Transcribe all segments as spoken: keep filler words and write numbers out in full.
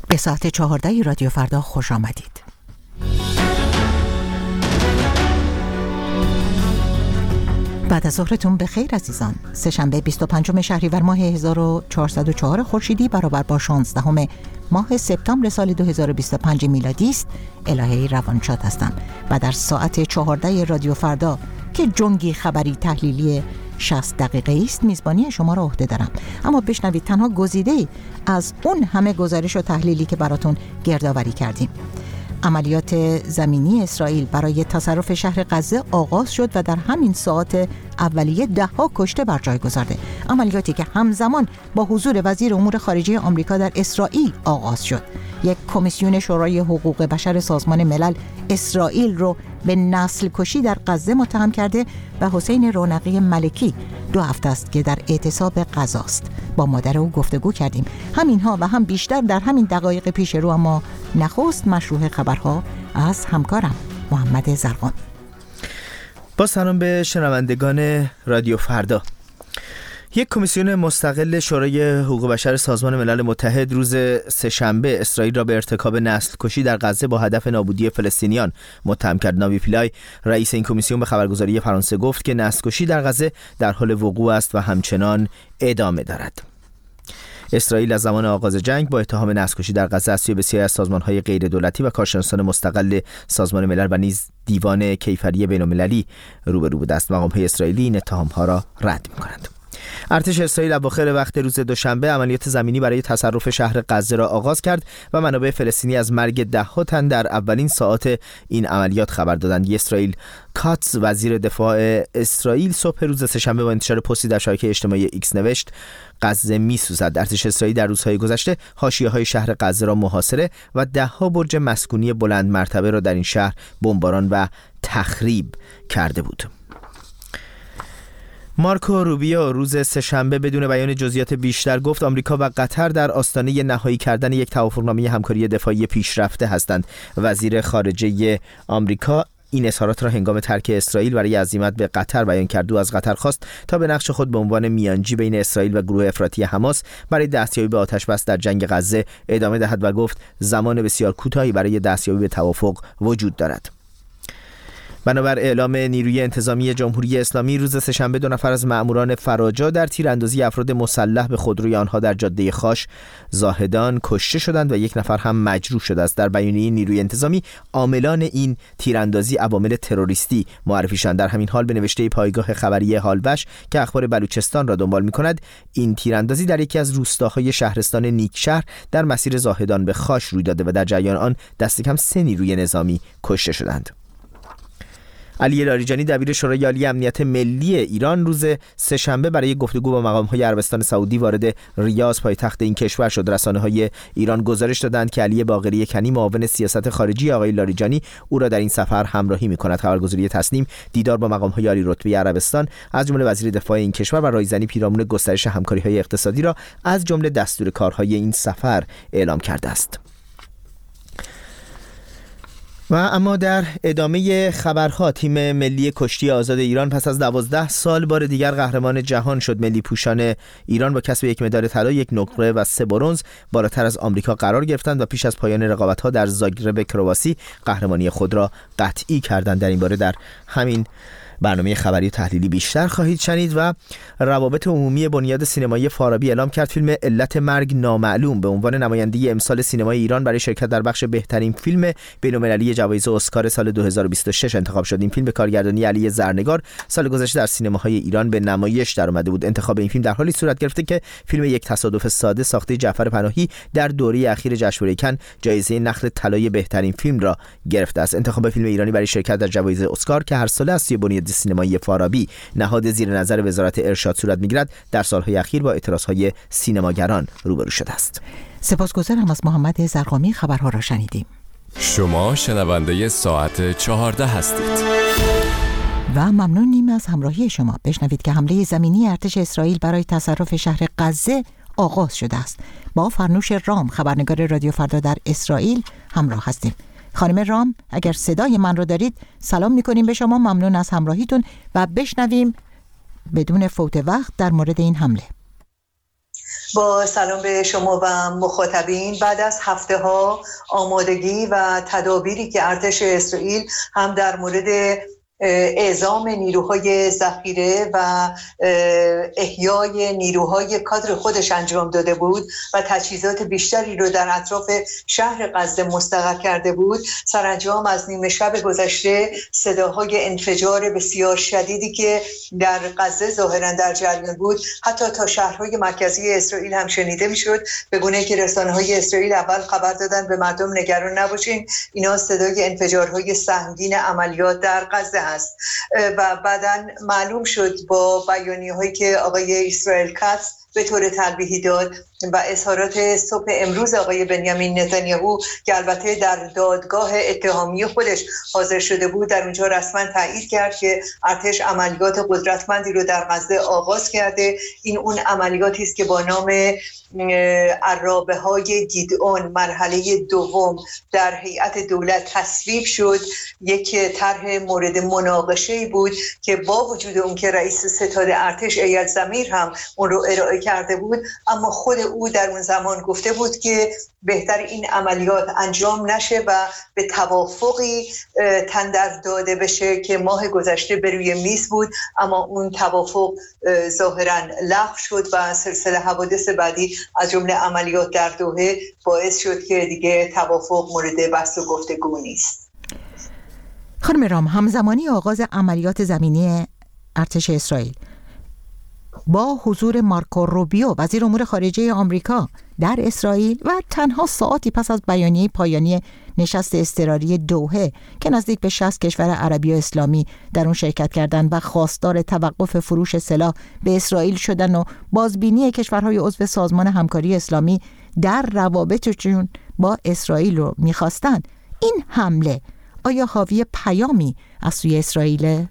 به ساعت چهارده رادیو فردا خوش آمدید. بعد از ظهرتون بخیر عزیزان. سه‌شنبه بیست و پنجم شهریور ماه هزار و چهارصد و چهار خورشیدی برابر با شانزدهم ماه سپتامبر سال دو هزار و بیست و پنج میلادی است. الهه روانشاد هستم و در ساعت چهارده رادیو فردا که جنگی خبری تحلیلی شصت دقیقه است میزبانی شما را عهده دارم. اما بشنوید تنها گزیده از اون همه گزارش و تحلیلی که براتون گردآوری کردیم. عملیات زمینی اسرائیل برای تصرف شهر غزه آغاز شد و در همین ساعات اولیه ده ها کشته بر جای گذارده. عملیاتی که همزمان با حضور وزیر امور خارجه آمریکا در اسرائیل آغاز شد. یک کمیسیون شورای حقوق بشر سازمان ملل اسرائیل رو به نسل کشی در غزه متهم کرده و حسین رونقی ملکی دو هفته است که در اعتصاب غزه است. با مادر او گفتگو کردیم. همینها و هم بیشتر در همین دقایق پیش رو، اما نخست مشروع خبرها از همکارم محمد زرقامی. با سلام به شنوندگان رادیو فردا. یک کمیسیون مستقل شورای حقوق بشر سازمان ملل متحد روز سه‌شنبه اسرائیل را به ارتکاب نسل کشی در غزه با هدف نابودی فلسطینیان متهم کرد. ناوی پیلای رئیس این کمیسیون به خبرگزاری فرانسه گفت که نسل کشی در غزه در حال وقوع است و همچنان ادامه دارد. اسرائیل از زمان آغاز جنگ با اتهام نسل‌کشی در غزه از سوی بسیاری از سازمان‌های غیر دولتی و کارشناسان مستقل سازمان ملل و نیز دیوان کیفری بین‌المللی روبرو بوده است. مقام‌های اسرائیلی این اتهام‌ها را رد می‌کنند. ارتش اسرائیل اواخر وقت روز دوشنبه عملیات زمینی برای تصرف شهر غزه را آغاز کرد و منابع فلسطینی از مرگ ده‌ها تن در اولین ساعات این عملیات خبر دادند. اسرائیل کاتز وزیر دفاع اسرائیل صبح روز سه‌شنبه با انتشار پستی در شبکه اجتماعی ایکس نوشت غزه می‌سوزد. ارتش اسرائیل در روزهای گذشته حاشیه‌های شهر غزه را محاصره و ده‌ها برج مسکونی بلند مرتبه را در این شهر بمباران و تخریب کرده بود. مارکو روبیو روز سه‌شنبه بدون بیان جزئیات بیشتر گفت آمریکا و قطر در آستانه نهایی کردن یک توافقنامه همکاری دفاعی پیشرفته هستند. وزیر خارجه آمریکا این اظهارات را هنگام ترک اسرائیل برای عزیمت به قطر بیان کرد. او از قطر خواست تا به نقش خود به عنوان میانجی بین اسرائیل و گروه افراطی حماس برای دستیابی به آتش‌بس در جنگ غزه ادامه دهد و گفت زمان بسیار کوتاهی برای دستیابی به توافق وجود دارد. بنابر اعلام نیروی انتظامی جمهوری اسلامی روز سه‌شنبه دو نفر از مأموران فراجا در تیراندازی افراد مسلح به خودروی آنها در جاده خاش زاهدان کشته شدند و یک نفر هم مجروح شده است. در بیانیه نیروی انتظامی عاملان این تیراندازی عوامل تروریستی معرفی شدند. در همین حال به نوشته پایگاه خبری هالوش که اخبار بلوچستان را دنبال می‌کند، این تیراندازی در یکی از روستاهای شهرستان نیکشهر در مسیر زاهدان به خاش روی داده و در جریان آن دست کم سه نیروی نظامی کشته شدند. علی لاریجانی دبیر شورای عالی امنیت ملی ایران روز سه‌شنبه برای گفتگو با مقام‌های عربستان سعودی وارد ریاض پایتخت این کشور شد. رسانه‌های ایران گزارش دادند که علی باقری کنی معاون سیاست خارجی آقای لاریجانی او را در این سفر همراهی می‌کند. خبرگزاری تسنیم دیدار با مقام‌های عالی رتبه عربستان از جمله وزیر دفاع این کشور و رایزنی پیرامون گسترش همکاری‌های اقتصادی را از جمله دستور کارهای این سفر اعلام کرده است. و اما در ادامه خبرها، تیم ملی کشتی آزاد ایران پس از دوازده سال بار دیگر قهرمان جهان شد. ملی پوشان ایران با کسب یک مدال طلا، یک نقره و سه برنز بالاتر از آمریکا قرار گرفتند و پیش از پایان رقابت‌ها در زاگرب کرواسی قهرمانی خود را قطعی کردند. در این باره در همین برنامه خبری و تحلیلی بیشتر خواهید شنید. و روابط عمومی بنیاد سینمایی فارابی اعلام کرد فیلم علت مرگ نامعلوم به عنوان نماینده امسال سینمای ایران برای شرکت در بخش بهترین فیلم بین‌المللی جوایز اسکار سال دو هزار و بیست و شش انتخاب شد. این فیلم به کارگردانی علی زرنگار سال گذشته در سینماهای ایران به نمایش در اومده بود. انتخاب این فیلم در حالی صورت گرفته که فیلم یک تصادف ساده ساخته جعفر پناهی در دوره اخیر جشنواره کن جایزه نخل طلای بهترین فیلم را گرفته است. انتخاب فیلم ایرانی برای شرکت در جوایز اسکار که هر سال از سوی بنیاد سینمایی فارابی نهاد زیر نظر وزارت ارشاد صورت می‌گیرد در سالهای اخیر با اعتراضهای سینماگران روبرو شده است. سپاسگزارم از محمد زرقامی. خبرها را شنیدیم. شما شنونده ساعت چهارده هستید و ممنونیم از همراهی شما. بشنوید که حمله زمینی ارتش اسرائیل برای تصرف شهر غزه آغاز شده است. با فرنوش رام خبرنگار رادیو فردا در اسرائیل همراه هستیم. خانم رام، اگر صدای من رو دارید سلام میکنیم به شما. ممنون از همراهیتون و بشنویم بدون فوت وقت در مورد این حمله. با سلام به شما و مخاطبین. بعد از هفته ها آمادگی و تدابیری که ارتش اسرائیل هم در مورد اعزام نیروهای ذخیره و احیای نیروهای کادر خودش انجام داده بود و تجهیزات بیشتری رو در اطراف شهر غزه مستقر کرده بود، سرانجام از نیمه شب گذشته صداهای انفجار بسیار شدیدی که در غزه ظاهراً در جریان بود حتی تا شهرهای مرکزی اسرائیل هم شنیده میشد، به گونه‌ای که رسانه‌های اسرائیل اول خبر دادن به مردم نگران نباشین، اینا صدای انفجارهای سنگین عملیات در غزه است. و بعداً معلوم شد با بیانیه‌هایی که آقای اسرائیل کاتس به طور تلویحی داد و اظهارات صبح امروز آقای بنیامین نتانیاهو که البته در دادگاه اتهامی خودش حاضر شده بود، در اونجا رسما تایید کرد که ارتش عملیات قدرتمندی رو در غزه آغاز کرده. این اون عملیاتی است که با نام عرابه های گیدئون مرحله دوم در هیئت دولت تصویب شد. یک طرح مورد مناقشه بود که با وجود اون که رئیس ستاد ارتش ایاد زمیر هم اون رو ارائه کرده بود، اما خود او در اون زمان گفته بود که بهتر این عملیات انجام نشه و به توافقی تندر داده بشه که ماه گذشته بر روی میز بود، اما اون توافق ظاهراً لغو شد و سلسله حوادث بعدی از جمله عملیات در دوحه باعث شد که دیگه توافق مورد بحث و گفتگو نیست. خانم رام، همزمانی آغاز عملیات زمینی ارتش اسرائیل با حضور مارکو روبیو وزیر امور خارجه آمریکا در اسرائیل و تنها ساعتی پس از بیانیه پایانی نشست اضطراری دوحه که نزدیک به شصت کشور عربی و اسلامی در اون شرکت کردند و خواستار توقف فروش سلاح به اسرائیل شدن و بازبینی کشورهای عضو سازمان همکاری اسلامی در روابطشون با اسرائیل رو می‌خواستند، این حمله آیا حاوی پیامی از سوی اسرائیل؟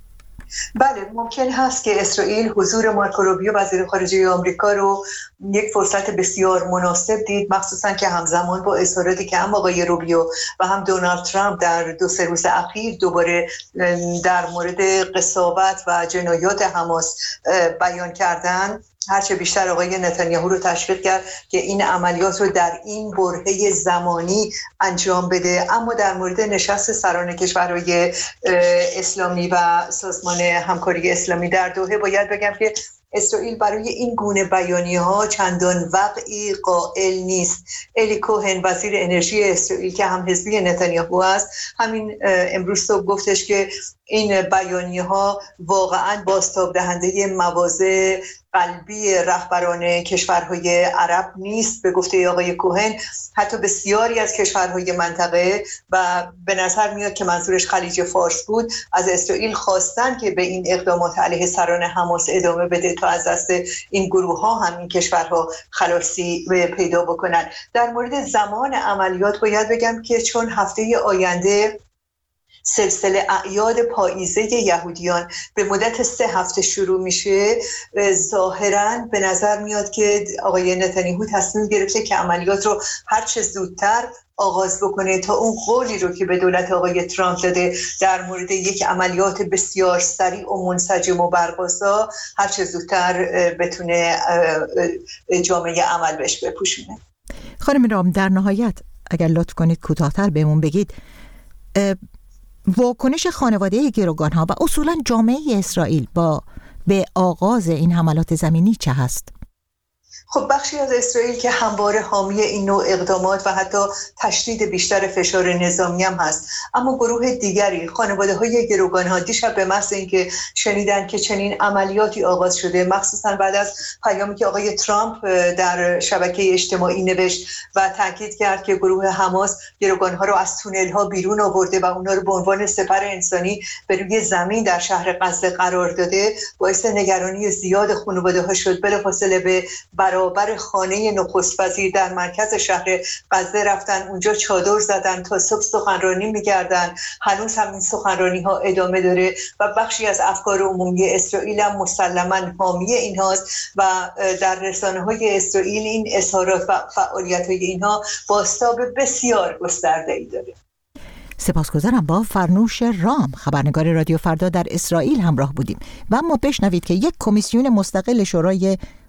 بله، ممکن هست که اسرائیل حضور مارکو روبیو وزیر خارجه آمریکا رو یک فرصت بسیار مناسب دید، مخصوصا که همزمان با اظهاراتی که هم آقای روبیو و هم دونالد ترامپ در دو سه روز اخیر دوباره در مورد قساوت و جنایات حماس بیان کردن، هرچه بیشتر آقای نتانیاهو رو تشویق کرد که این عملیات رو در این برهه زمانی انجام بده. اما در مورد نشست سران کشورهای اسلامی و سازمان همکاری اسلامی در دوحه باید بگم که اسرائیل برای این گونه بیانیه‌ها چندان وقعی قائل نیست. الی کوهن وزیر انرژی اسرائیل که هم حزبی نتانیاهو است، همین امروز صبح گفتش که این بیانیه‌ها واقعاً بازتاب دهنده مواضع قلبی رهبران کشورهای عرب نیست. به گفته آقای کوهن حتی بسیاری از کشورهای منطقه و به نظر میاد که منظورش خلیج فارس بود، از اسرائیل خواستن که به این اقدامات علیه سران حماس ادامه بده تا از دست این گروه ها هم این کشورها خلاصی پیدا بکنن. در مورد زمان عملیات باید بگم که چون هفته آینده سلسله اعیاد پاییزه یهودیان به مدت سه هفته شروع میشه، ظاهراً به نظر میاد که آقای نتانیاهو تصمیم گرفته که عملیات رو هر چه زودتر آغاز بکنه تا اون قولی رو که به دولت آقای ترامپ داده در مورد یک عملیات بسیار سریع و منسجم و برگزار هر چه زودتر بتونه جامعه عمل بهش بپوشونه. خانم رام، در نهایت اگر لطف کنید کوتاه‌تر بهمون بگید واکنش خانواده گروگان‌ها و اصولاً جامعه اسرائیل با به آغاز این حملات زمینی چه هست؟ خب بخشی از اسرائیل که همواره حامی این نوع اقدامات و حتی تشدید بیشتر فشار نظامی هم هست، اما گروه دیگری خانواده‌های گروگان‌ها دیشب به محض اینکه شنیدن که چنین عملیاتی آغاز شده، مخصوصا بعد از پیامی که آقای ترامپ در شبکه اجتماعی نوشت و تاکید کرد که گروه حماس گروگان‌ها رو از تونل‌ها بیرون آورده و اونها رو به عنوان سپر انسانی به روی زمین در شهر غزه قرار داده، باعث نگرانی زیاد خانواده‌ها شد. بلافاصله به برابر خانه نخست وزیر در مرکز شهر غزه رفتن، اونجا چادر زدن تا صبح سخنرانی می‌کردن. هنوز هم این سخنرانی ها ادامه داره و بخشی از افکار عمومی اسرائیل هم مسلماً حامی اینهاست و در رسانه‌های اسرائیل این اظهارات و فعالیت‌های اینها بازتاب بسیار گسترده‌ای داره. سپاسگزارم. با فرنوش رام، خبرنگار رادیو فردا در اسرائیل همراه بودیم و اما بشنوید که یک کمیسیون مستقل شورای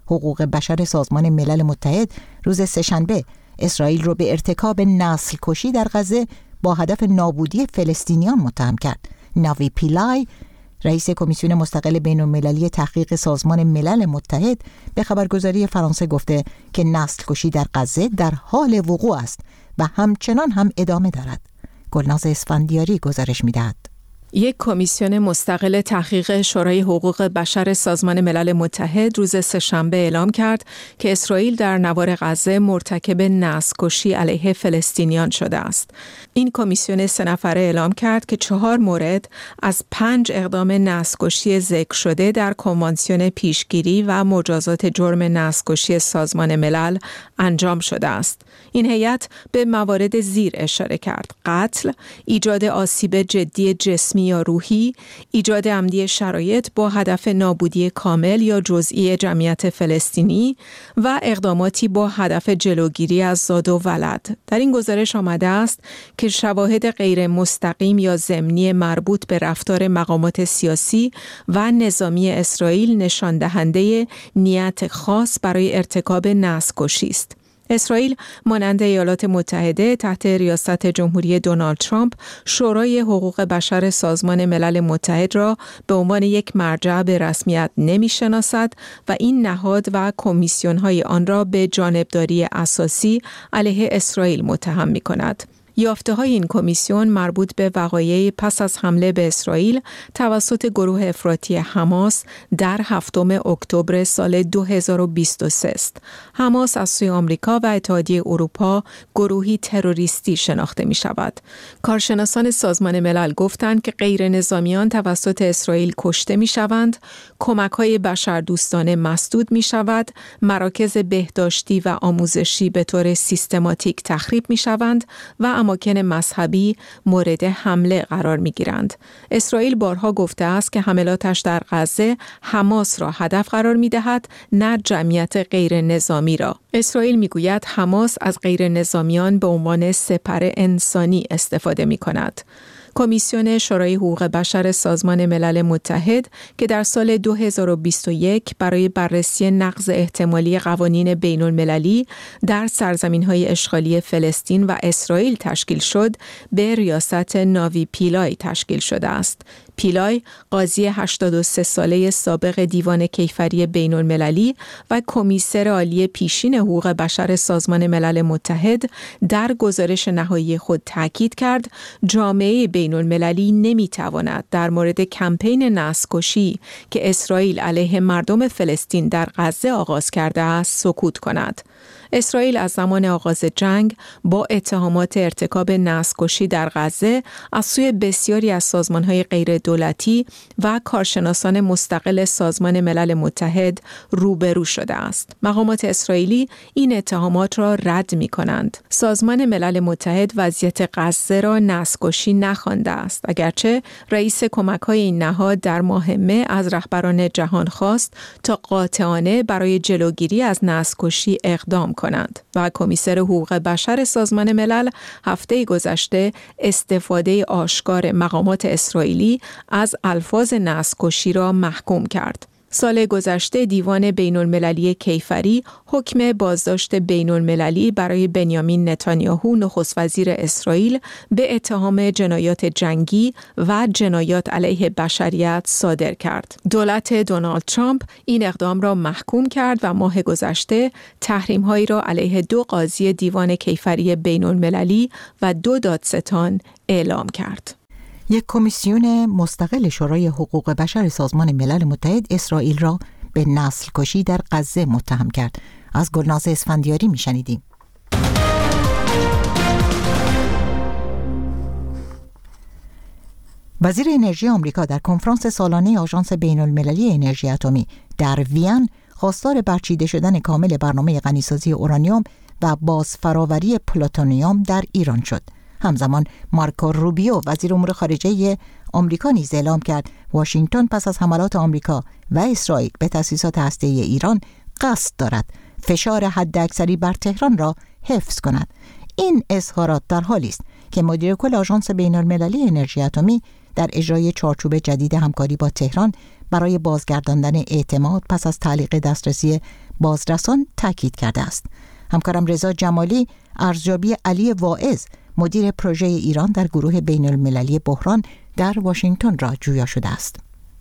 حقوق بشر سازمان ملل متحد روز سه‌شنبه اسرائیل رو به ارتکاب نسل کشی در غزه با هدف نابودی فلسطینیان متهم کرد. ناوی پیلای، رئیس کمیسیون مستقل بین‌المللی تحقیق سازمان ملل متحد، به خبرگزاری فرانسه گفته که نسل کشی در غزه در حال وقوع است و همچنان هم ادامه دارد. گلناز اسفندیاری گزارش می‌دهد. یک کمیسیون مستقل تحقیق شورای حقوق بشر سازمان ملل متحد روز سه‌شنبه اعلام کرد که اسرائیل در نوار غزه مرتکب نسل‌کشی علیه فلسطینیان شده است. این کمیسیون سه نفره اعلام کرد که چهار مورد از پنج اقدام نسل‌کشی ذکر شده در کنوانسیون پیشگیری و مجازات جرم نسل‌کشی سازمان ملل انجام شده است. این هیئت به موارد زیر اشاره کرد: قتل، ایجاد آسیب جدی جسمی یا روحی، ایجاد عمدی شرایط با هدف نابودی کامل یا جزئی جمعیت فلسطینی و اقداماتی با هدف جلوگیری از زاد و ولد. در این گزارش آمده است که شواهد غیر مستقیم یا ضمنی مربوط به رفتار مقامات سیاسی و نظامی اسرائیل نشان دهنده نیت خاص برای ارتکاب نسل‌کشی است. اسرائیل مانند ایالات متحده تحت ریاست جمهوری دونالد ترامپ شورای حقوق بشر سازمان ملل متحد را به عنوان یک مرجع به رسمیت نمی‌شناسد و این نهاد و کمیسیون‌های آن را به جانبداری اساسی علیه اسرائیل متهم می‌کند. یافته‌های این کمیسیون مربوط به وقایع پس از حمله به اسرائیل توسط گروه افراطی حماس در هفتم اکتبر سال دو هزار و بیست و سه است. حماس از سوی آمریکا و اتحادیه اروپا گروهی تروریستی شناخته می شود. کارشناسان سازمان ملل گفتند که غیر نظامیان توسط اسرائیل کشته می شوند، کمک‌های بشردوستانه مسدود می شود، مراکز بهداشتی و آموزشی به طور سیستماتیک تخریب می شوند و اماکن مذهبی مورد حمله قرار می‌گیرند. اسرائیل بارها گفته است که حملاتش در غزه حماس را هدف قرار می‌دهد، نه جمعیت غیر نظامی را. اسرائیل می‌گوید حماس از غیر نظامیان به عنوان سپر انسانی استفاده می‌کند. کمیسیون شورای حقوق بشر سازمان ملل متحد که در سال دو هزار و بیست و یک برای بررسی نقض احتمالی قوانین بین المللی در سرزمین‌های اشغالی فلسطین و اسرائیل تشکیل شد، به ریاست ناوی پیلای تشکیل شده است. پیلای قاضی هشتاد و سه ساله سابق دیوان کیفری بین المللی و کمیسر عالی پیشین حقوق بشر سازمان ملل متحد در گزارش نهایی خود تاکید کرد جامعه بین المللی نمیتواند در مورد کمپین نسل‌کشی که اسرائیل علیه مردم فلسطین در غزه آغاز کرده است سکوت کند. اسرائیل از زمان آغاز جنگ با اتهامات ارتکاب نسل‌کشی در غزه از سوی بسیاری از سازمان‌های غیر دولتی و کارشناسان مستقل سازمان ملل متحد روبرو شده است. مقامات اسرائیلی این اتهامات را رد می‌کنند. سازمان ملل متحد وضعیت غزه را نسل‌کشی نخوانده است، اگرچه رئیس کمک‌های این نهاد در ماه مه از رهبران جهان خواست تا قاطعانه برای جلوگیری از نسل‌کشی اقدام کنند و کمیسر حقوق بشر سازمان ملل هفته گذشته استفاده آشکار مقامات اسرائیلی از الفاظ نسل‌کشی را محکوم کرد. سال گذشته دیوان بین المللی کیفری حکم بازداشت بین المللی برای بنیامین نتانیاهو نخست وزیر اسرائیل به اتهام جنایات جنگی و جنایات علیه بشریت صادر کرد. دولت دونالد ترامپ این اقدام را محکوم کرد و ماه گذشته تحریم‌هایی را علیه دو قاضی دیوان کیفری بین المللی و دو دادستان اعلام کرد. یک کمیسیون مستقل شورای حقوق بشر سازمان ملل متحد اسرائیل را به نسل کشی در غزه متهم کرد. از گلناز اسفندیاری میشنیدیم. وزیر انرژی آمریکا در کنفرانس سالانه آژانس بین المللی انرژی اتمی در وین خواستار برچیده شدن کامل برنامه غنیسازی اورانیوم و بازفراوری پلوتونیوم در ایران شد. همزمان مارکو روبیو وزیر امور خارجه آمریکا نیز اعلام کرد واشنگتن پس از حملات آمریکا و اسرائیل به تأسیسات هسته‌ای ایران قصد دارد فشار حداکثری بر تهران را حفظ کند. این اظهارات در حالی است که مدیر کل آژانس بین المللی انرژی اتمی در اجرای چارچوب جدید همکاری با تهران برای بازگرداندن اعتماد پس از تعلیق دسترسی بازرسان تاکید کرده است. همکارم رضا جمالی ارزیابی علی واعظ مدیر پروژه ایران در گروه بین المللی بحران در واشنگتن را جویا شده است.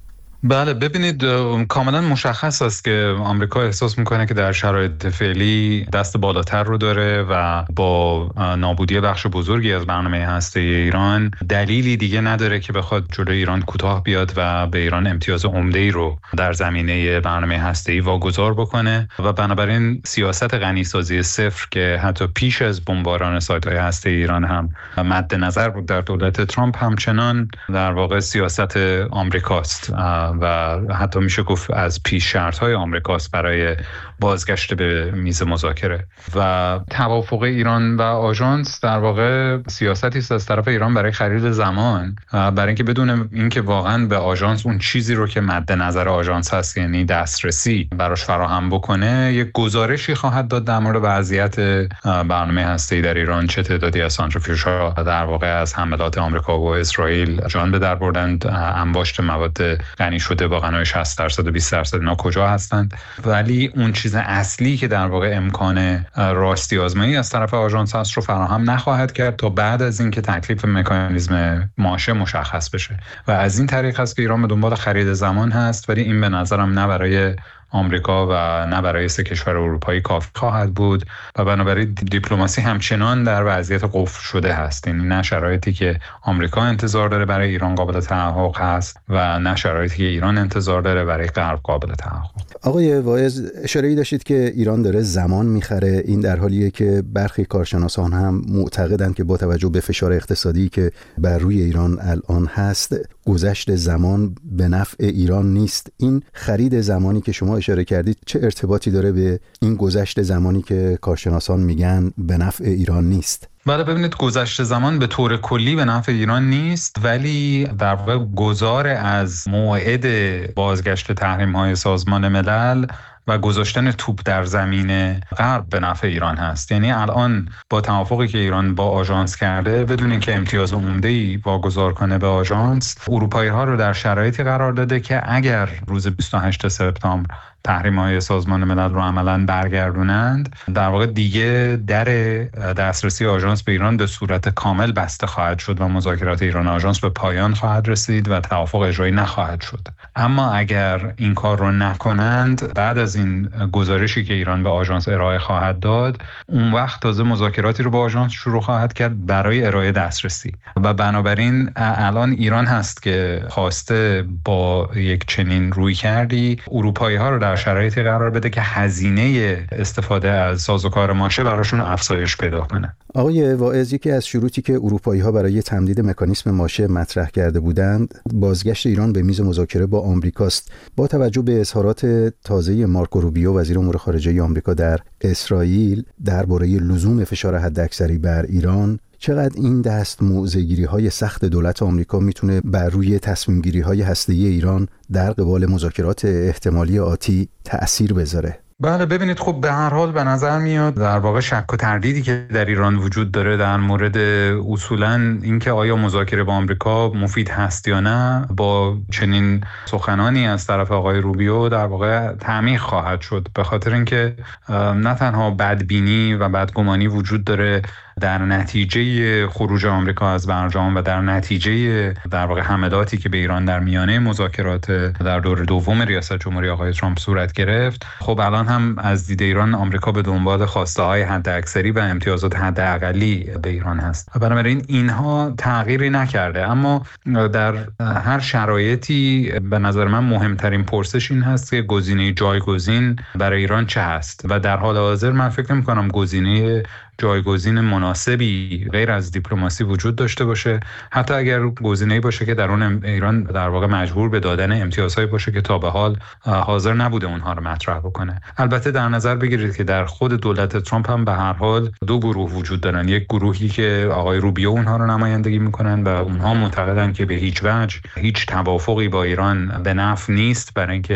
بله، ببینید کاملا مشخص است که آمریکا احساس میکنه که در شرایط فعلی دست بالاتر رو داره و با نابودی بخش بزرگی از برنامه هسته‌ای ایران دلیلی دیگه نداره که بخواد جلوی ایران کوتاه بیاد و به ایران امتیاز عمده‌ای رو در زمینه برنامه هسته‌ای واگذار بکنه و بنابراین سیاست غنیسازی صفر که حتی پیش از بمباران سایت‌های هسته‌ای ایران هم مد نظر بود در دولت ترامپ، همچنان در واقع سیاست آمریکاست و حتی میشه گفت از پیش شرط‌های آمریکاست برای بازگشت به میز مذاکره. و توافق ایران و آژانس در واقع سیاستی است از طرف ایران برای خرید زمان، برای اینکه بدون اینکه واقعا به آژانس اون چیزی رو که مد نظر آژانس هست، یعنی دسترسی براش فراهم بکنه، یک گزارشی خواهد داد در مورد وضعیت برنامه هسته‌ای در ایران، چه تعدادی از سانتریفیوژها در واقع از حملات آمریکا و اسرائیل جان به در بردند، انباشت مواد غنی شده با غنای شصت درصد و بیست درصد اینا کجا هستند. ولی اون چیز اصلی که در واقع امکان راستی آزمایی از طرف آژانس هست رو فراهم نخواهد کرد تا بعد از اینکه تکلیف مکانیزم ماشه مشخص بشه و از این طریق است که ایران به دنبال خرید زمان هست. ولی این به نظرم نه برای آمریکا و نه برای سه کشور اروپایی کافی خواهد بود و بنابراین دیپلماسی همچنان در وضعیت قفل شده هست. یعنی نه شرایطی که آمریکا انتظار داره برای ایران قابل تحقق هست و نه شرایطی که ایران انتظار داره برای غرب قابل تحقق. آقای واعظ، اشاره‌ای داشتید که ایران داره زمان میخره. این در حالیه که برخی کارشناسان هم معتقدند که با توجه به فشار اقتصادی که بر روی ایران الان هست، گذشت زمان به نفع ایران نیست. این خرید زمانی که شما اشاره کردید چه ارتباطی داره به این گذشت زمانی که کارشناسان میگن به نفع ایران نیست؟ بله، ببینید گذشت زمان به طور کلی به نفع ایران نیست، ولی در واقع گذار از موعد بازگشت تحریم‌های سازمان ملل و گذاشتن توپ در زمین غرب به نفع ایران هست. یعنی الان با توافقی که ایران با آژانس کرده، بدون اینکه امتیاز عمده‌ای واگذار کنه به آژانس، اروپایی‌ها رو در شرایطی قرار داده که اگر روز بیست و هشتم سپتامبر تحریم‌های سازمان ملل رو عملاً برگردونند، در واقع دیگه در دسترسی آژانس به ایران به صورت کامل بسته خواهد شد و مذاکرات ایران آژانس به پایان خواهد رسید و توافق اجرایی نخواهد شد. اما اگر این کار رو نکنند، بعد از این گزارشی که ایران به آژانس ارائه خواهد داد، اون وقت تازه مذاکراتی رو با آژانس شروع خواهد کرد برای ارائه دسترسی و بنابراین الان ایران هست که خواسته با یک چنین رویکردی اروپایی‌ها رو در شرایطی قرار بده که هزینه استفاده از سازوکار ماشه براشون افزایش پیدا کنه. آقای واعظ، یکی از شروطی که اروپایی‌ها برای تمدید مکانیزم ماشه مطرح کرده بودند بازگشت ایران به میز مذاکره با آمریکاست. با توجه به اظهارات تازه مارکو روبیو وزیر امور خارجه آمریکا در اسرائیل درباره لزوم فشار حداکثری بر ایران، چقدر این دست موضع‌گیری‌های سخت دولت آمریکا میتونه بر روی تصمیم‌گیری‌های هسته‌ای ایران در قبال مذاکرات احتمالی آتی تأثیر بذاره؟ بله، ببینید خب به هر حال به نظر میاد در واقع شک و تردیدی که در ایران وجود داره در مورد اصولاً اینکه آیا مذاکره با آمریکا مفید هست یا نه، با چنین سخنانی از طرف آقای روبیو در واقع تعمیق خواهد شد، به خاطر اینکه نه تنها بدبینی و بدگمانی وجود داره در نتیجه خروج آمریکا از برجام و در نتیجه در واقع حملاتی که به ایران در میانه مذاکرات در دور دوم ریاست جمهوری آقای ترامپ صورت گرفت. خب الان هم از دید ایران آمریکا به دنبال خواسته های حداکثری و امتیازات حداقلی به ایران هست و بنابراین اینها تغییری نکرده. اما در هر شرایطی به نظر من مهمترین پرسش این هست که گزینه جایگزین برای ایران چه هست و در حال حاضر من فکر می‌کنم گزینه جایگزین مناسبی غیر از دیپلماسی وجود داشته باشه، حتی اگر گزینه‌ای باشه که در اون ایران در واقع مجبور به دادن امتیازهایی باشه که تا به حال حاضر نبوده اونها رو مطرح بکنه. البته در نظر بگیرید که در خود دولت ترامپ هم به هر حال دو گروه وجود دارن، یک گروهی که آقای روبیو اونها رو نمایندگی میکنن و اونها معتقدن که به هیچ وجه هیچ توافقی با ایران به نفع نیست، برای اینکه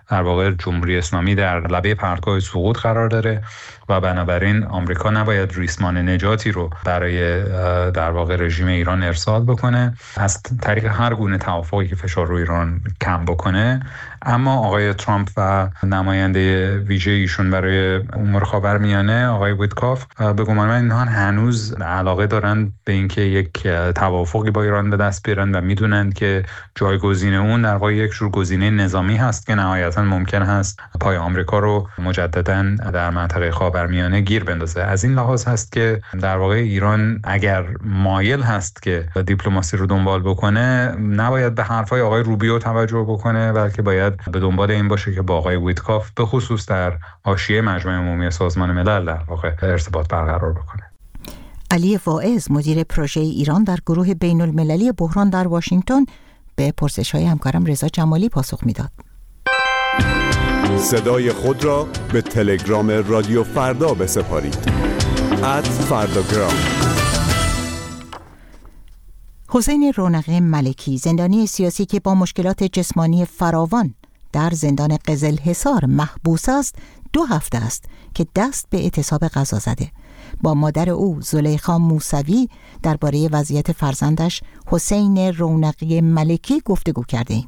در واقع جمهوری اسلامی در لبه پرتگاه سقوط قرار داره و بنابراین آمریکا نباید ریسمان نجاتی رو برای در واقع رژیم ایران ارسال بکنه از طریق هر گونه توافقی که فشار روی ایران کم بکنه. اما آقای ترامپ و نماینده ویژه ایشون برای امور خاورمیانه آقای ویتکاف به گمان من اینها هنوز علاقه دارن به اینکه یک توافقی با ایران به دست بیارن و میدونن که جایگزین اون در واقع یک جور گزینه نظامی هست که نهایتا ممکن هست پای آمریکا رو مجددا در منطقه خاورمیانه گیر بندازه. از این لحاظ هست که در واقع ایران اگر مایل هست که دیپلماسی رو دنبال بکنه نباید به حرفای آقای روبیو توجه بکنه، بلکه باید به دنبال این باشه که با آقای ویتکاف به خصوص در حاشیه مجمع عمومی سازمان ملل در واقع ارتباط برقرار بکنه. علی واعظ مدیر پروژه ایران در گروه بین المللی بحران در واشنگتن به پرسش‌های همکارم رضا جمالی پاسخ میداد. صدای خود را به تلگرام رادیو فردا بسپارید. ات فرداگرام. حسین رونقی ملکی، زندانی سیاسی که با مشکلات جسمانی فراوان در زندان قزلحصار محبوس است، دو هفته است که دست به اعتصاب غذا زده. با مادر او زلیخا موسوی درباره وضعیت فرزندش حسین رونقی ملکی گفتگو کردیم.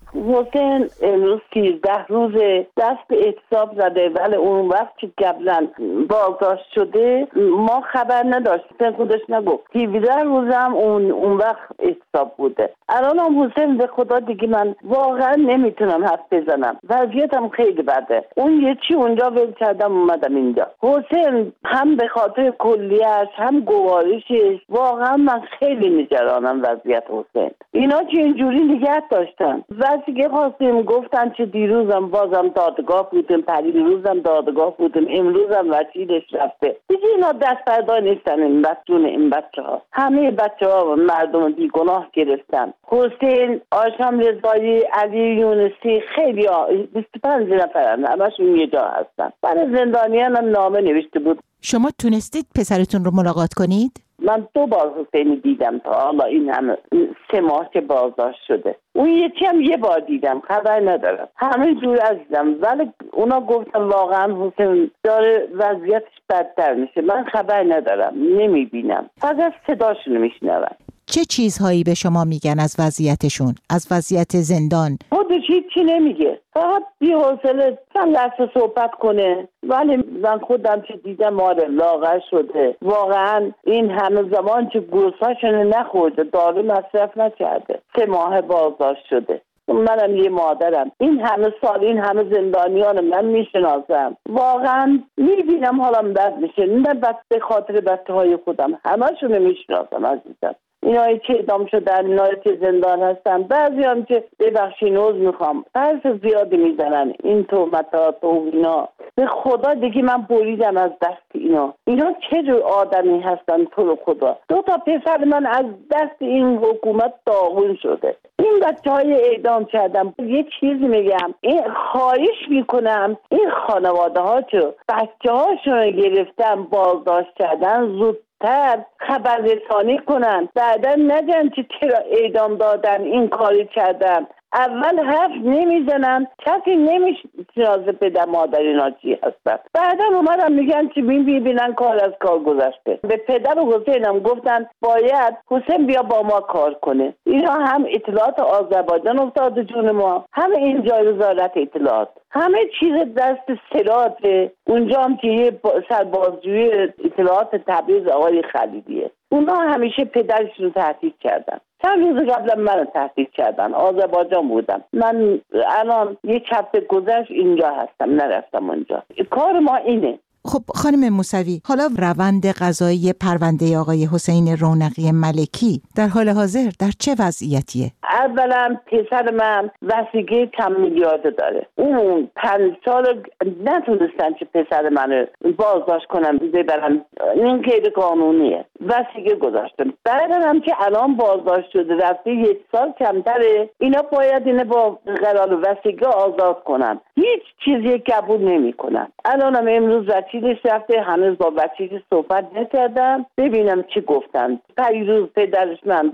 حسین امروز سیزده روز دست به اعتصاب زده، ولی اون وقت که قبلا بازداشت شده ما خبر نداشتیم، خودش نگفت. هفده روزم اون اون وقت اعتصاب بوده. الان هم حسین به خدا دیگه من واقعا نمیتونم حرف بزنم، وضعیتم خیلی بده. اون یه چی اونجا ول کردم اومدم اینجا. حسین هم به خاطر کلیه‌اش هم گوارشش واقعا من خیلی نگرانم وضعیت حسین. اینا که اینجوری نگه داشتن وقتی که خواستیم گفتن که دیروزم بازم دادگاه بودیم، پریروزم دادگاه بودیم، امروزم وکیلش رفته. دیگه اینا دست بردار نیستن این بچون این بچه ها. همه بچه ها مردم بیگناه گرفتن. حسین، آشام رضایی، علی یونسی، خیلی ها بیست و پنج نفرن، همشون یه جا هستن. برای زندانیان هم نامه نوشته بود. شما تونستید پسرتون رو ملاقات کنید؟ من دو بار حسینی دیدم تا حالا این همه سه ماه که بازداشت شده. اون یکی هم یه بار دیدم، خبر ندارم. همه جور عزیزم، ولی اونا گفتن واقعا حسین داره وضعیتش بدتر میشه. من خبر ندارم، نمیبینم، فقط صداشون میشنوم. چه چیزهایی به شما میگن از وضعیتشون، از وضعیت زندان؟ خودش هیچی نمیگه، فقط بی حوصله چند لحظه صحبت کنه. ولی من خودم که دیدم آره لاغر شده، واقعا این همه زمان که گوشتاشون نخورده، دارو مصرف نکرده، سه ماه بازداشت شده. منم یه مادرم، این همه سال این همه زندانیان من میشناسم، واقعا میبینم حالم بد میشه. نه بس به خاطر بچه های خودم، همشون میشناسم عزیزم. اینایی که اعدام شدن، اینایی که زندان هستن، بعضی هم که ببخشی نوز میخوام حرف زیادی میزنن، این تهمتات و اینا. به خدا دیگه من بریدم از دست اینا. اینا چه جور آدمی هستن تو رو خدا؟ دو تا پسر من از دست این حکومت داغون شده. این بچه های اعدام کردم. یه چیز میگم، این خواهش میکنم این خانواده ها چو بچه هاشون گرفتن بازداشت کردن زود تر خبر رسانی کنن، بعدا نگن که چرا اعدام دادن، این کاری کردن. اول حرف نمیزنن، کسی نمیشناسه پدر مادر اینا چی هستن. بعدا اومدن میگن که میبینن کار از کار گذشته. به پدر و حسینم گفتن باید حسین بیا با ما کار کنه. اینا هم اطلاعات آذربایجان افتاده جون ما، هم اینجا وزارت اطلاعات، همه چیز دست سراته. اونجا هم که یه سربازجوی اطلاعات تبریز آقای خلیدیه، اونا همیشه پدرشون رو تهدید کردن. چند روز قبلا منو تهدید کردن، آذربایجان بودم. من الان یک هفته گذشت اینجا هستم، نرفتم اونجا. کار ما اینه. خب خانم موسوی، حالا روند قضایی پرونده آقای حسین رونقی ملکی در حال حاضر در چه وضعیتیه؟ اولا پسر من وثیقه کم میلیارد داره. اون پنج سال نتونستن که پسر منو بازداشت کنن ببرن، این غیر قانونیه. وثیقه گذاشتن. بعد هم که الان بازداشت شده رفته یک سال کمتره، اینا باید اینه با قرار وثیقه آزاد کنن. هیچ چیزی قبول نمیکنن. الان هم امروز وکیلش رفته، هنوز با وکیلش صحبت نکردم ببینم چی گفتن. پریروز پدرش من تو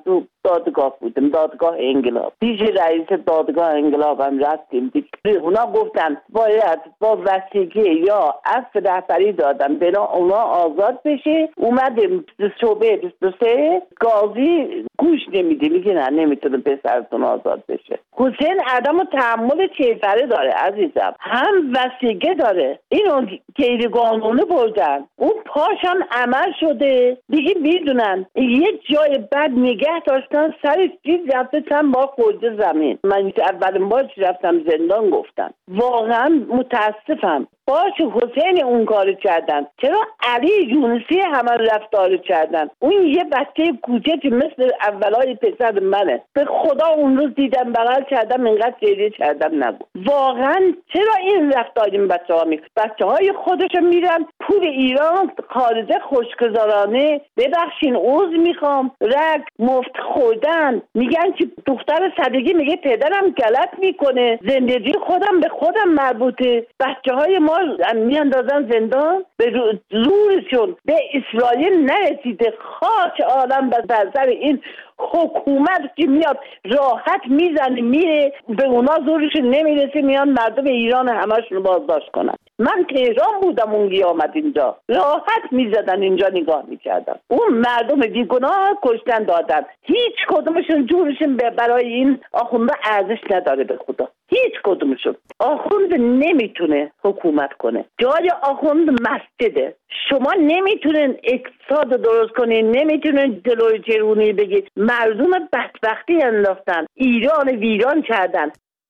دادگاه بودم، دادگاه انقلاب. پیش رئیس دادگاه انقلاب هم رفتیم. اونا گفتن باید با وثیقه یا عفو رهبری دادن بنا اونا آزاد بشه. اومدیم شعبه بیست و سه، قاضی گوش نمیده، میگه نه نمیتونه پسرتون آزاد بشه. حسین آدم تحمل چهفره داره عزیزم، هم وثیقه داره، اینو غیر قانونی بردن، اون پاشم عمل شده دیگه، میدونن یه جای بد نگه داشتن، سر چیز رفته چند بار خورده زمین. من اولین بار رفتم زندان گفتم واقعا متاسفم. باش حسین اون کارو کردن، چرا علی یونسی همه رفتار کردن؟ اون یه بچه کوچکی مثل اولای پسر منه، به خدا اون روز دیدم بغل کردم اینقدر گریه کردم نگو. واقعا چرا این رفتار این بچه ها می بچه های خودشو میرن پول ایران خارجه خوشگذارانه، ببخشین عوض میخوام، رگ مفت خوردن، میگن که دختر صدگی میگه پدرم غلط میکنه، زندگی خودم به خودم مربوطه. بچه های ما میاندازن زندان، به زورشون به اسرائیل نرسیده. خاک عالم به نظر این حکومت که میاد راحت میزنه میره، به اونا زورشون نمیرسه، میان مردم ایران همشون بازداشت کنن. من تهران بودم اونگی آمد اینجا، راحت میزدن اینجا نگاه میکردم، اون مردم بیگناه کشتن دادن. هیچ کدومشون جورشون برای این آخونده ارزش نداره به خدا، هیچ کدومشون. آخوند نمیتونه حکومت کنه، جای آخوند مسجده. شما نمیتونین اقتصاد درست کنین، نمیتونین جلوی جرونی بگید. مردم بدبختی انداختن، ایران ویران کردن.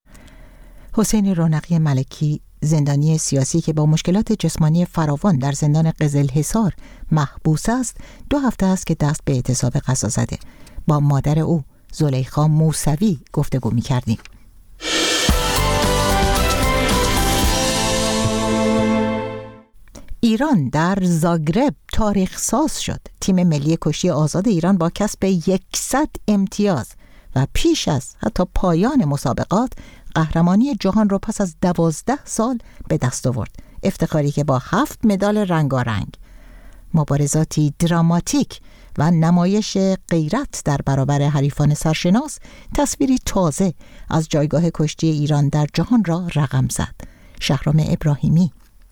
حسین رونقی ملکی، زندانی سیاسی که با مشکلات جسمانی فراوان در زندان قزلحصار محبوس است، دو هفته است که دست به اعتصاب غذا زده. با مادر او زلیخا موسوی گفتگو می‌کردیم. ایران در زاگرب تاریخ ساز شد. تیم ملی کشتی آزاد ایران با کسب صد امتیاز و پیش از حتی پایان مسابقات قهرمانی جهان رو پس از دوازده سال به دست آورد. افتخاری که با هفت مدال رنگارنگ، مبارزاتی دراماتیک و نمایش غیرت در برابر حریفان سرشناس، تصویری تازه از جایگاه کشتی ایران در جهان را رقم زد. شهرام ابراهیمی.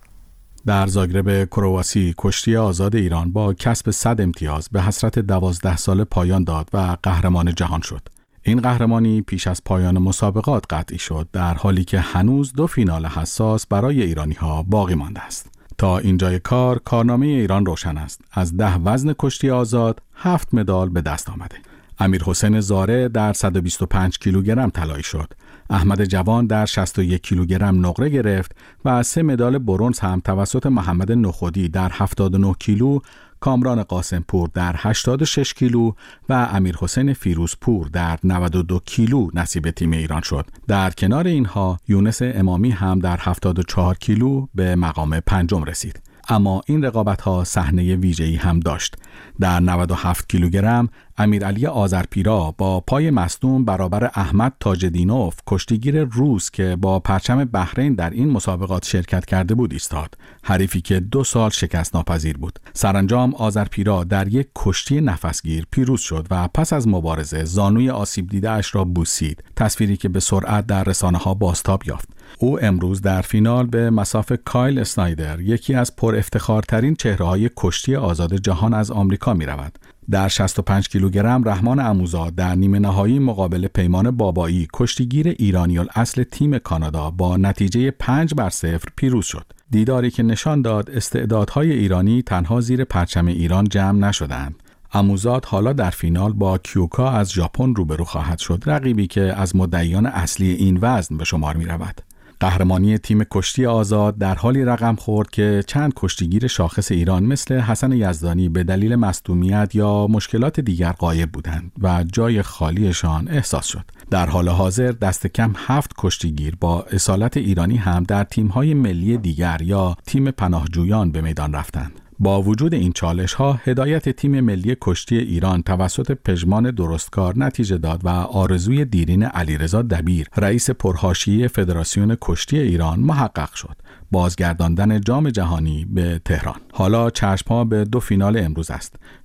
در زاگرب کرواسی کشتی آزاد ایران با کسب صد امتیاز به حسرت دوازده سال پایان داد و قهرمان جهان شد. این قهرمانی پیش از پایان مسابقات قطعی شد، در حالی که هنوز دو فینال حساس برای ایرانی‌ها باقی مانده است. تا اینجای کار کارنامه ایران روشن است. از ده وزن کشتی آزاد هفت مدال به دست آمده. امیر حسین زاره در صد و بیست و پنج کیلوگرم طلایی شد. احمد جوان در شصت و یک کیلوگرم نقره گرفت و سه مدال برنز هم توسط محمد نخودی در هفتاد و نه کیلو، کامران قاسمپور در هشتاد و شش کیلو و امیر حسین فیروزپور در نود و دو کیلو نصیب تیم ایران شد. در کنار اینها یونس امامی هم در هفتاد و چهار کیلو به مقام پنجم رسید. اما این رقابت‌ها صحنه ویژه‌ای هم داشت. در نود و هفت کیلوگرم امیرعلی آذرپیرا با پای مصدوم برابر احمد تاجدینوف، کشتیگیر روس که با پرچم بحرین در این مسابقات شرکت کرده بود، ایستاد. حریفی که دو سال شکست ناپذیر بود. سرانجام آذرپیرا در یک کشتی نفسگیر پیروز شد و پس از مبارزه زانوی آسیب دیده اش را بوسید، تصویری که به سرعت در رسانه‌ها بازتاب یافت. او امروز در فینال به مصاف کایل اسنایدر، یکی از پر افتخارترین چهره‌های کشتی آزاد جهان، از آمریکا می‌رود. در شصت و پنج کیلوگرم رحمان عموزاد در نیمه نهایی مقابل پیمان بابایی، کشتیگیر ایرانی الاصل تیم کانادا، با نتیجه پنج بر صفر پیروز شد. دیداری که نشان داد استعدادهای ایرانی تنها زیر پرچم ایران جمع نشدند. عموزاد حالا در فینال با کیوکا از ژاپن روبرو خواهد شد، رقیبی که از مدعیان اصلی این وزن به شمار می‌رود. قهرمانی تیم کشتی آزاد در حالی رقم خورد که چند کشتیگیر شاخص ایران مثل حسن یزدانی به دلیل مصدومیت یا مشکلات دیگر غایب بودند و جای خالیشان احساس شد. در حال حاضر دست کم هفت کشتیگیر با اصالت ایرانی هم در تیم‌های ملی دیگر یا تیم پناهجویان به میدان رفتند. با وجود این چالش‌ها، هدایت تیم ملی کشتی ایران توسط پژمان درستکار نتیجه داد و آرزوی دیرین علیرضا دبیر، رئیس پرحاشیه فدراسیون کشتی ایران، محقق شد: بازگرداندن جام جهانی به تهران. حالا چشم‌ها به دو فینال امروز است.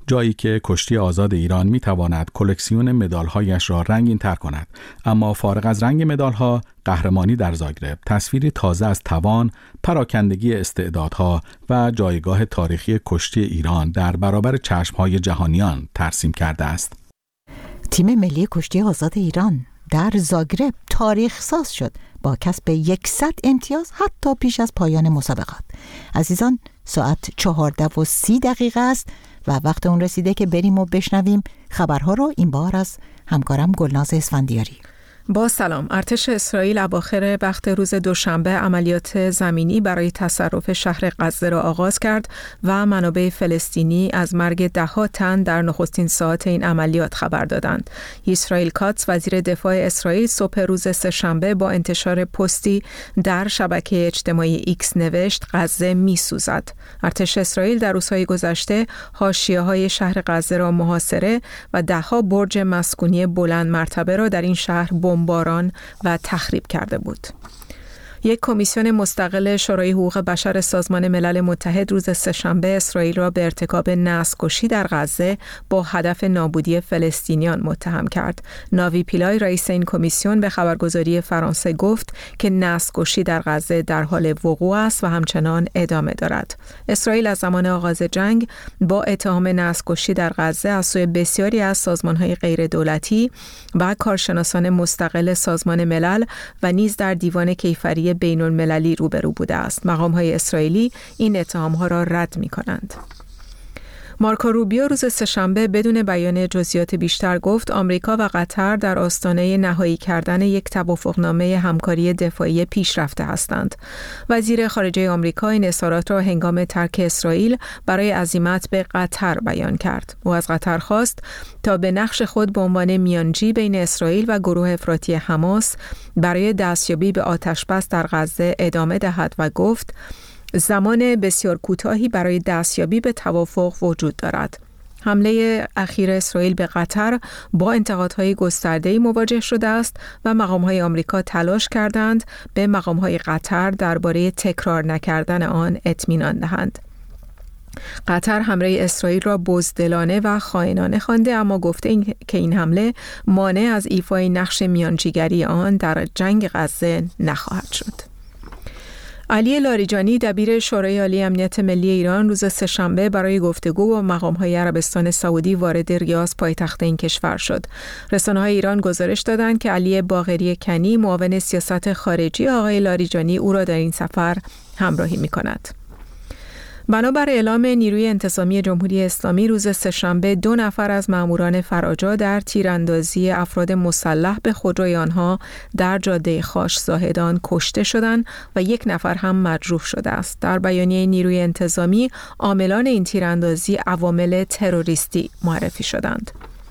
جایی که کشتی آزاد ایران میتواند کلکسیون مدال‌هایش را رنگین تر کند. اما فارغ از رنگ مدال‌ها، قهرمانی در زاگرب تصویری تازه از توان، پراکندگی استعدادها و جایگاه تاریخی کشتی ایران در برابر چشم‌های جهانیان ترسیم کرده است. تیم ملی کشتی آزاد ایران در زاگرب تاریخ ساز شد با کسب صد امتیاز حتی پیش از پایان مسابقات. عزیزان، ساعت چهارده و سی دقیقه است و وقت اون رسیده که بریم و بشنویم خبرها رو، این بار از همکارم گلناز اسفندیاری. با سلام. ارتش اسرائیل اواخر وقت روز دوشنبه عملیات زمینی برای تصرف شهر غزه را آغاز کرد و منابع فلسطینی از مرگ ده‌ها تن در نخستین ساعات این عملیات خبر دادند. اسرائیل کاتس وزیر دفاع اسرائیل صبح روز سه‌شنبه با انتشار پستی در شبکه اجتماعی ایکس نوشت غزه می‌سوزد. ارتش اسرائیل در روزهای گذشته حاشیه‌های شهر غزه را محاصره و ده‌ها برج مسکونی بلند مرتبه را در این شهر بمباران و تخریب کرده بود. یک کمیسیون مستقل شورای حقوق بشر سازمان ملل متحد روز سه‌شنبه اسرائیل را به ارتکاب نسل‌کشی در غزه با هدف نابودی فلسطینیان متهم کرد. ناوی پیلای رئیس این کمیسیون به خبرگزاری فرانسه گفت که نسل‌کشی در غزه در حال وقوع است و همچنان ادامه دارد. اسرائیل از زمان آغاز جنگ با اتهام نسل‌کشی در غزه از سوی بسیاری از سازمان‌های غیردولتی و کارشناسان مستقل سازمان ملل و نیز در دیوان کیفری بین المللی روبرو بوده است. مقام‌های اسرائیلی این اتهام‌ها را رد می‌کنند. مارکو روبیو روز سه‌شنبه بدون بیان جزئیات بیشتر گفت آمریکا و قطر در آستانه نهایی کردن یک توافقنامه همکاری دفاعی پیشرفته هستند. وزیر خارجه آمریکا این اظهارات را هنگام ترک اسرائیل برای عزیمت به قطر بیان کرد. او از قطر خواست تا به نقش خود به عنوان میانجی بین اسرائیل و گروه افراطی حماس برای دستیابی به آتشبس در غزه ادامه دهد و گفت زمان بسیار کوتاهی برای دستیابی به توافق وجود دارد. حمله اخیر اسرائیل به قطر با انتقادهای گسترده‌ای مواجه شده است و مقام‌های آمریکا تلاش کردند به مقام‌های قطر درباره تکرار نکردن آن اطمینان دهند. قطر حمله اسرائیل را بزدلانه و خائنانه خوانده، اما گفته این که این حمله مانع از ایفای نقش میانجیگری آن در جنگ غزه نخواهد شد. علی لاریجانی دبیر شورای عالی امنیت ملی ایران روز سه‌شنبه برای گفتگو با مقام‌های عربستان سعودی وارد ریاض پایتخت این کشور شد. رسانه‌های ایران گزارش دادند که علی باقری کنی معاون سیاست خارجی آقای لاریجانی او را در این سفر همراهی می‌کند. بنابر اعلام نیروی انتظامی جمهوری اسلامی روز سه‌شنبه دو نفر از ماموران فراجا در تیراندازی افراد مسلح به خودروی آنها در جاده خاش زاهدان کشته شدند و یک نفر هم مجروح شده است. در بیانیه نیروی انتظامی عاملان این تیراندازی عوامل تروریستی معرفی شدند.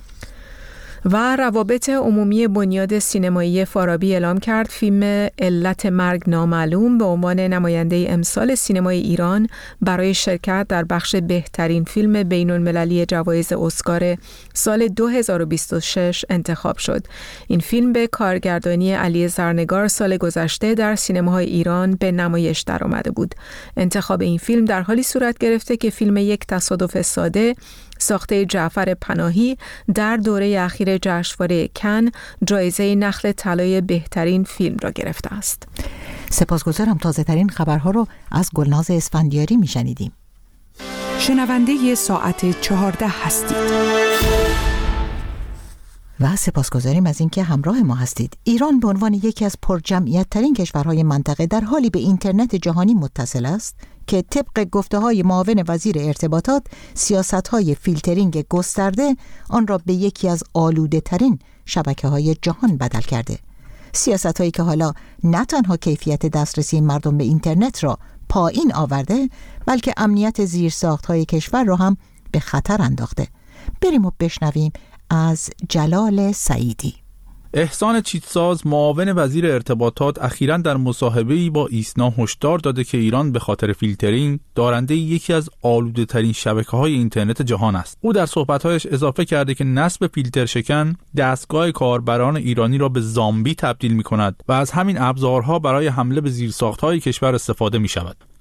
و روابط عمومی بنیاد سینمایی فارابی اعلام کرد فیلم علت مرگ نامعلوم به عنوان نماینده امسال سینمای ایران برای شرکت در بخش بهترین فیلم بین المللی جوایز اسکار سال دو هزار و بیست و شش انتخاب شد. این فیلم به کارگردانی علی زرنگار سال گذشته در سینماهای ایران به نمایش درآمده بود. انتخاب این فیلم در حالی صورت گرفته که فیلم یک تصادف ساده ساخته جعفر پناهی در دوره اخیر جشنواره کن جایزه نخل طلای بهترین فیلم را گرفته است. سپاسگزارم. تازه ترین خبرها رو از گلناز اسفندیاری میشنیدیم. شنونده ساعت چهارده هستید. و سپاسگزاریم از اینکه همراه ما هستید. ایران به عنوان یکی از پرجمعیت ترین کشورهای منطقه در حالی به اینترنت جهانی متصل است که طبق گفته‌های معاون وزیر ارتباطات سیاست‌های فیلترینگ گسترده آن را به یکی از آلوده ترین شبکه‌های جهان بدل کرده. سیاست‌هایی که حالا نه تنها کیفیت دسترسی مردم به اینترنت را پایین آورده بلکه امنیت زیرساخت‌های کشور را هم به خطر انداخته. بریم و بشنویم از جلال سعیدی. احسان چیتساز معاون وزیر ارتباطات اخیراً در مصاحبه‌ای با ایسنا هشدار داده که ایران به خاطر فیلترینگ دارنده یکی از آلوده‌ترین شبکه‌های اینترنت جهان است. او در صحبت‌هایش اضافه کرده که نصب فیلتر شکن دستگاه کاربران ایرانی را به زامبی تبدیل می‌کند و از همین ابزارها برای حمله به زیرساخت‌های کشور استفاده می‌شود.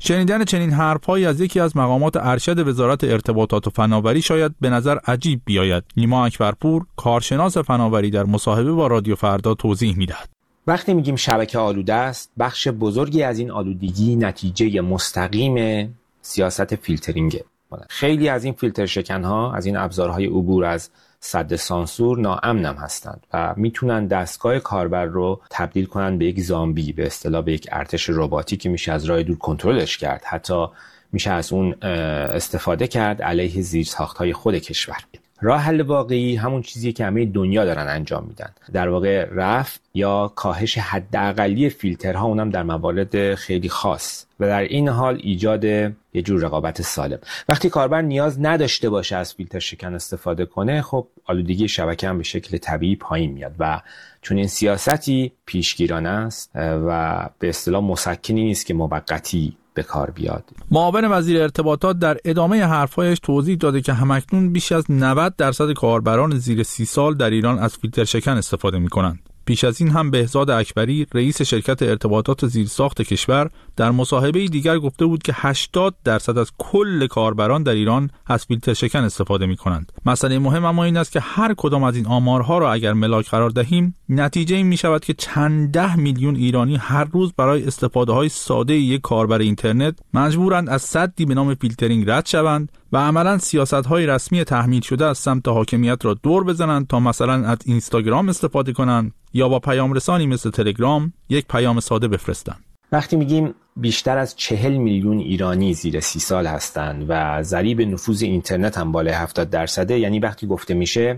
شنیدن چنین حرف‌هایی از یکی از مقامات ارشد وزارت ارتباطات و فناوری شاید به نظر عجیب بیاید. نیما اکبرپور، کارشناس فناوری، در مصاحبه با رادیو فردا توضیح می‌دهد. وقتی میگیم شبکه آلوده است، بخش بزرگی از این آلودگی نتیجه مستقیم سیاست فیلترینگه. خیلی از این فیلتر شکن‌ها، از این ابزارهای عبور از سد سانسور ناامن هم هستند و میتونن دستگاه کاربر رو تبدیل کنن به یک زامبی، به اصطلاح به یک ارتش رباتی که میشه از راه دور کنترلش کرد. حتی میشه از اون استفاده کرد علیه زیرساخت‌های خود کشور. راه حل واقعی همون چیزیه که همه دنیا دارن انجام میدن، در واقع رفع یا کاهش حداقلی فیلترها، اونم در موارد خیلی خاص، و در این حال ایجاد یه جور رقابت سالم. وقتی کاربر نیاز نداشته باشه از فیلتر شکن استفاده کنه، خب آلودگی شبکه هم به شکل طبیعی پایین میاد و چون این سیاستی پیشگیرانه است و به اصطلاح مسکنی نیست که موقتی به کار بیاد. معاون وزیر ارتباطات در ادامه حرفایش توضیح داده که همکنون بیش از نود درصد کاربران زیر سی سال در ایران از فیلتر شکن استفاده می‌کنند. پیش از این هم بهزاد اکبری، رئیس شرکت ارتباطات زیرساخت کشور، در مصاحبه دیگر گفته بود که هشتاد درصد از کل کاربران در ایران از فیلتر شکن استفاده می‌کنند. مسئله مهم اما این است که هر کدام از این آمارها را اگر ملاک قرار دهیم، نتیجه این می‌شود که چند ده میلیون ایرانی هر روز برای استفاده‌های ساده یک کاربر اینترنت مجبورند از سدی به نام فیلترینگ رد شوند و عملاً سیاست‌های رسمی تحمیل شده از سمت حاکمیت را دور بزنند تا مثلا از اینستاگرام استفاده کنند یا با پیام رسانی مثل تلگرام یک پیام ساده بفرستند. وقتی میگیم بیشتر از چهل میلیون ایرانی زیر سی سال هستند و ضریب نفوذ اینترنت هم بالای هفتاد درصده، یعنی وقتی گفته میشه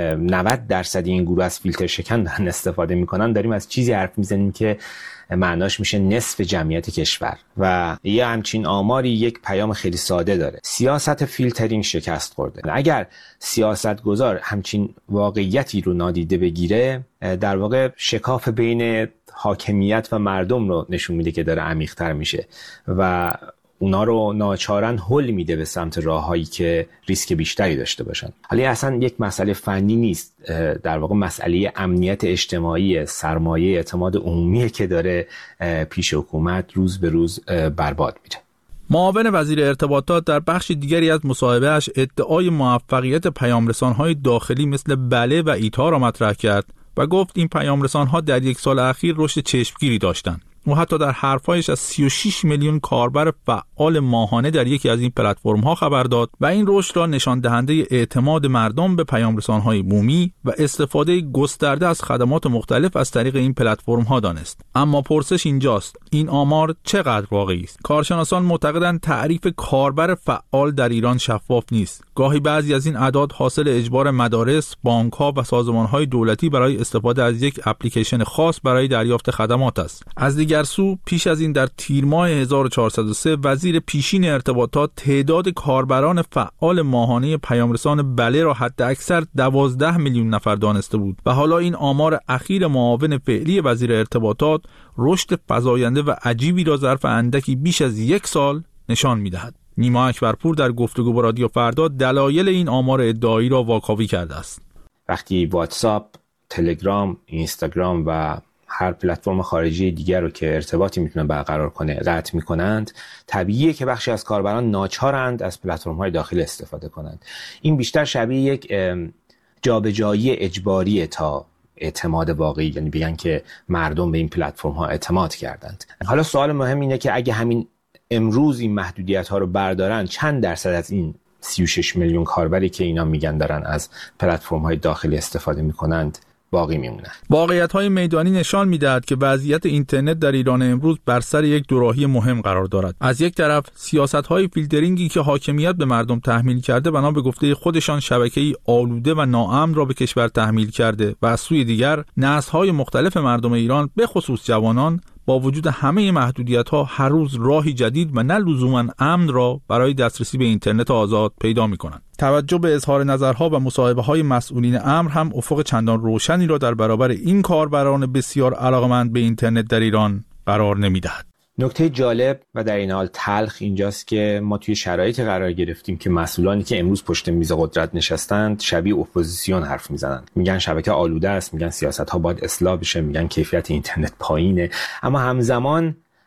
نود درصد این گروه از فیلتر شکن دارن استفاده میکنن، داریم از چیزی حرف میزنیم که معناش میشه نصف جمعیت کشور و یه همچین آماری یک پیام خیلی ساده داره: سیاست فیلترینگ شکست خورده. اگر سیاستگزار همچین واقعیتی رو نادیده بگیره، در واقع شکاف بین حاکمیت و مردم رو نشون میده که داره عمیق‌تر میشه و اونا رو ناچارن هل میده به سمت راههایی که ریسک بیشتری داشته باشن. حالا اصلا یک مسئله فنی نیست، در واقع مسئله امنیت اجتماعی، سرمایه اعتماد عمومی که داره پیش حکومت روز به روز برباد میره. معاون وزیر ارتباطات در بخش دیگری از مصاحبه‌اش ادعای موفقیت پیامرسان‌های داخلی مثل بله و ایتا را مطرح کرد و گفت این پیامرسان‌ها در یک سال اخیر رشد چشمگیری داشتند. و حتی در حرفایش از سی و شش میلیون کاربر فعال ماهانه در یکی از این پلتفرم‌ها خبر داد و این رشد را نشان دهنده اعتماد مردم به پیامرسان‌های بومی و استفاده گسترده از خدمات مختلف از طریق این پلتفرم‌ها دانست. اما پرسش اینجاست: این آمار چقدر واقعی است؟ کارشناسان معتقدند تعریف کاربر فعال در ایران شفاف نیست. گاهی بعضی از این اعداد حاصل اجبار مدارس، بانک‌ها و سازمان‌های دولتی برای استفاده از یک اپلیکیشن خاص برای دریافت خدمات است. از دیگر سو، پیش از این در تیر ماه هزار و چهارصد و سه وزیر پیشین ارتباطات تعداد کاربران فعال ماهانه پیامرسان بله را حد اکثر دوازده میلیون نفر دانسته بود و حالا این آمار اخیر معاون فعلی وزیر ارتباطات رشد فزاینده و عجیبی را ظرف اندکی بیش از یک سال نشان می‌دهد. نیما اکبرپور در گفتگو با رادیو فردا دلایل این آمار ادعایی را واکاوی کرده است. وقتی واتساپ، تلگرام، اینستاگرام و هر پلتفرم خارجی دیگر رو که ارتباطی میتونه برقرار کنه قطع میکنند، طبیعیه که بخشی از کاربران ناچارند از پلتفرم‌های داخلی استفاده کنند. این بیشتر شبیه یک جابجایی اجباریه تا اعتماد واقعی، یعنی بگن که مردم به این پلتفرم‌ها اعتماد کردند. حالا سوال مهم اینه که اگه همین امروز این محدودیت‌ها رو بردارن، چند درصد از این سی و شش میلیون کاربری که اینا میگن دارن از پلتفرم‌های داخلی استفاده میکنند باقی میمونه؟ واقعیت‌های میدانی نشان می‌دهد که وضعیت اینترنت در ایران امروز بر سر یک دوراهی مهم قرار دارد. از یک طرف سیاست‌های فیلترینگی که حاکمیت به مردم تحمیل کرده بنا به گفته خودشان شبکه‌ای آلوده و ناامن را به کشور تحمیل کرده و از سوی دیگر نسل‌های مختلف مردم ایران به خصوص جوانان با وجود همه محدودیت‌ها هر روز راهی جدید و نه لزوماً امن را برای دسترسی به اینترنت آزاد پیدا می‌کنند. توجه به اظهار نظرها و مصاحبه‌های مسئولین امر هم افق چندان روشنی را در برابر این کاربران بسیار علاقه‌مند به اینترنت در ایران قرار نمی‌دهد. نکته جالب و در این حال تلخ اینجاست که ما توی شرایط قرار گرفتیم که مسئولانی که امروز پشت میز قدرت نشستند شبیه اپوزیسیون حرف میزنند. میگن شبکه آلوده است، میگن سیاست‌ها باید اصلاح بشه، میگن کیفیت اینترنت پایینه، اما همزمان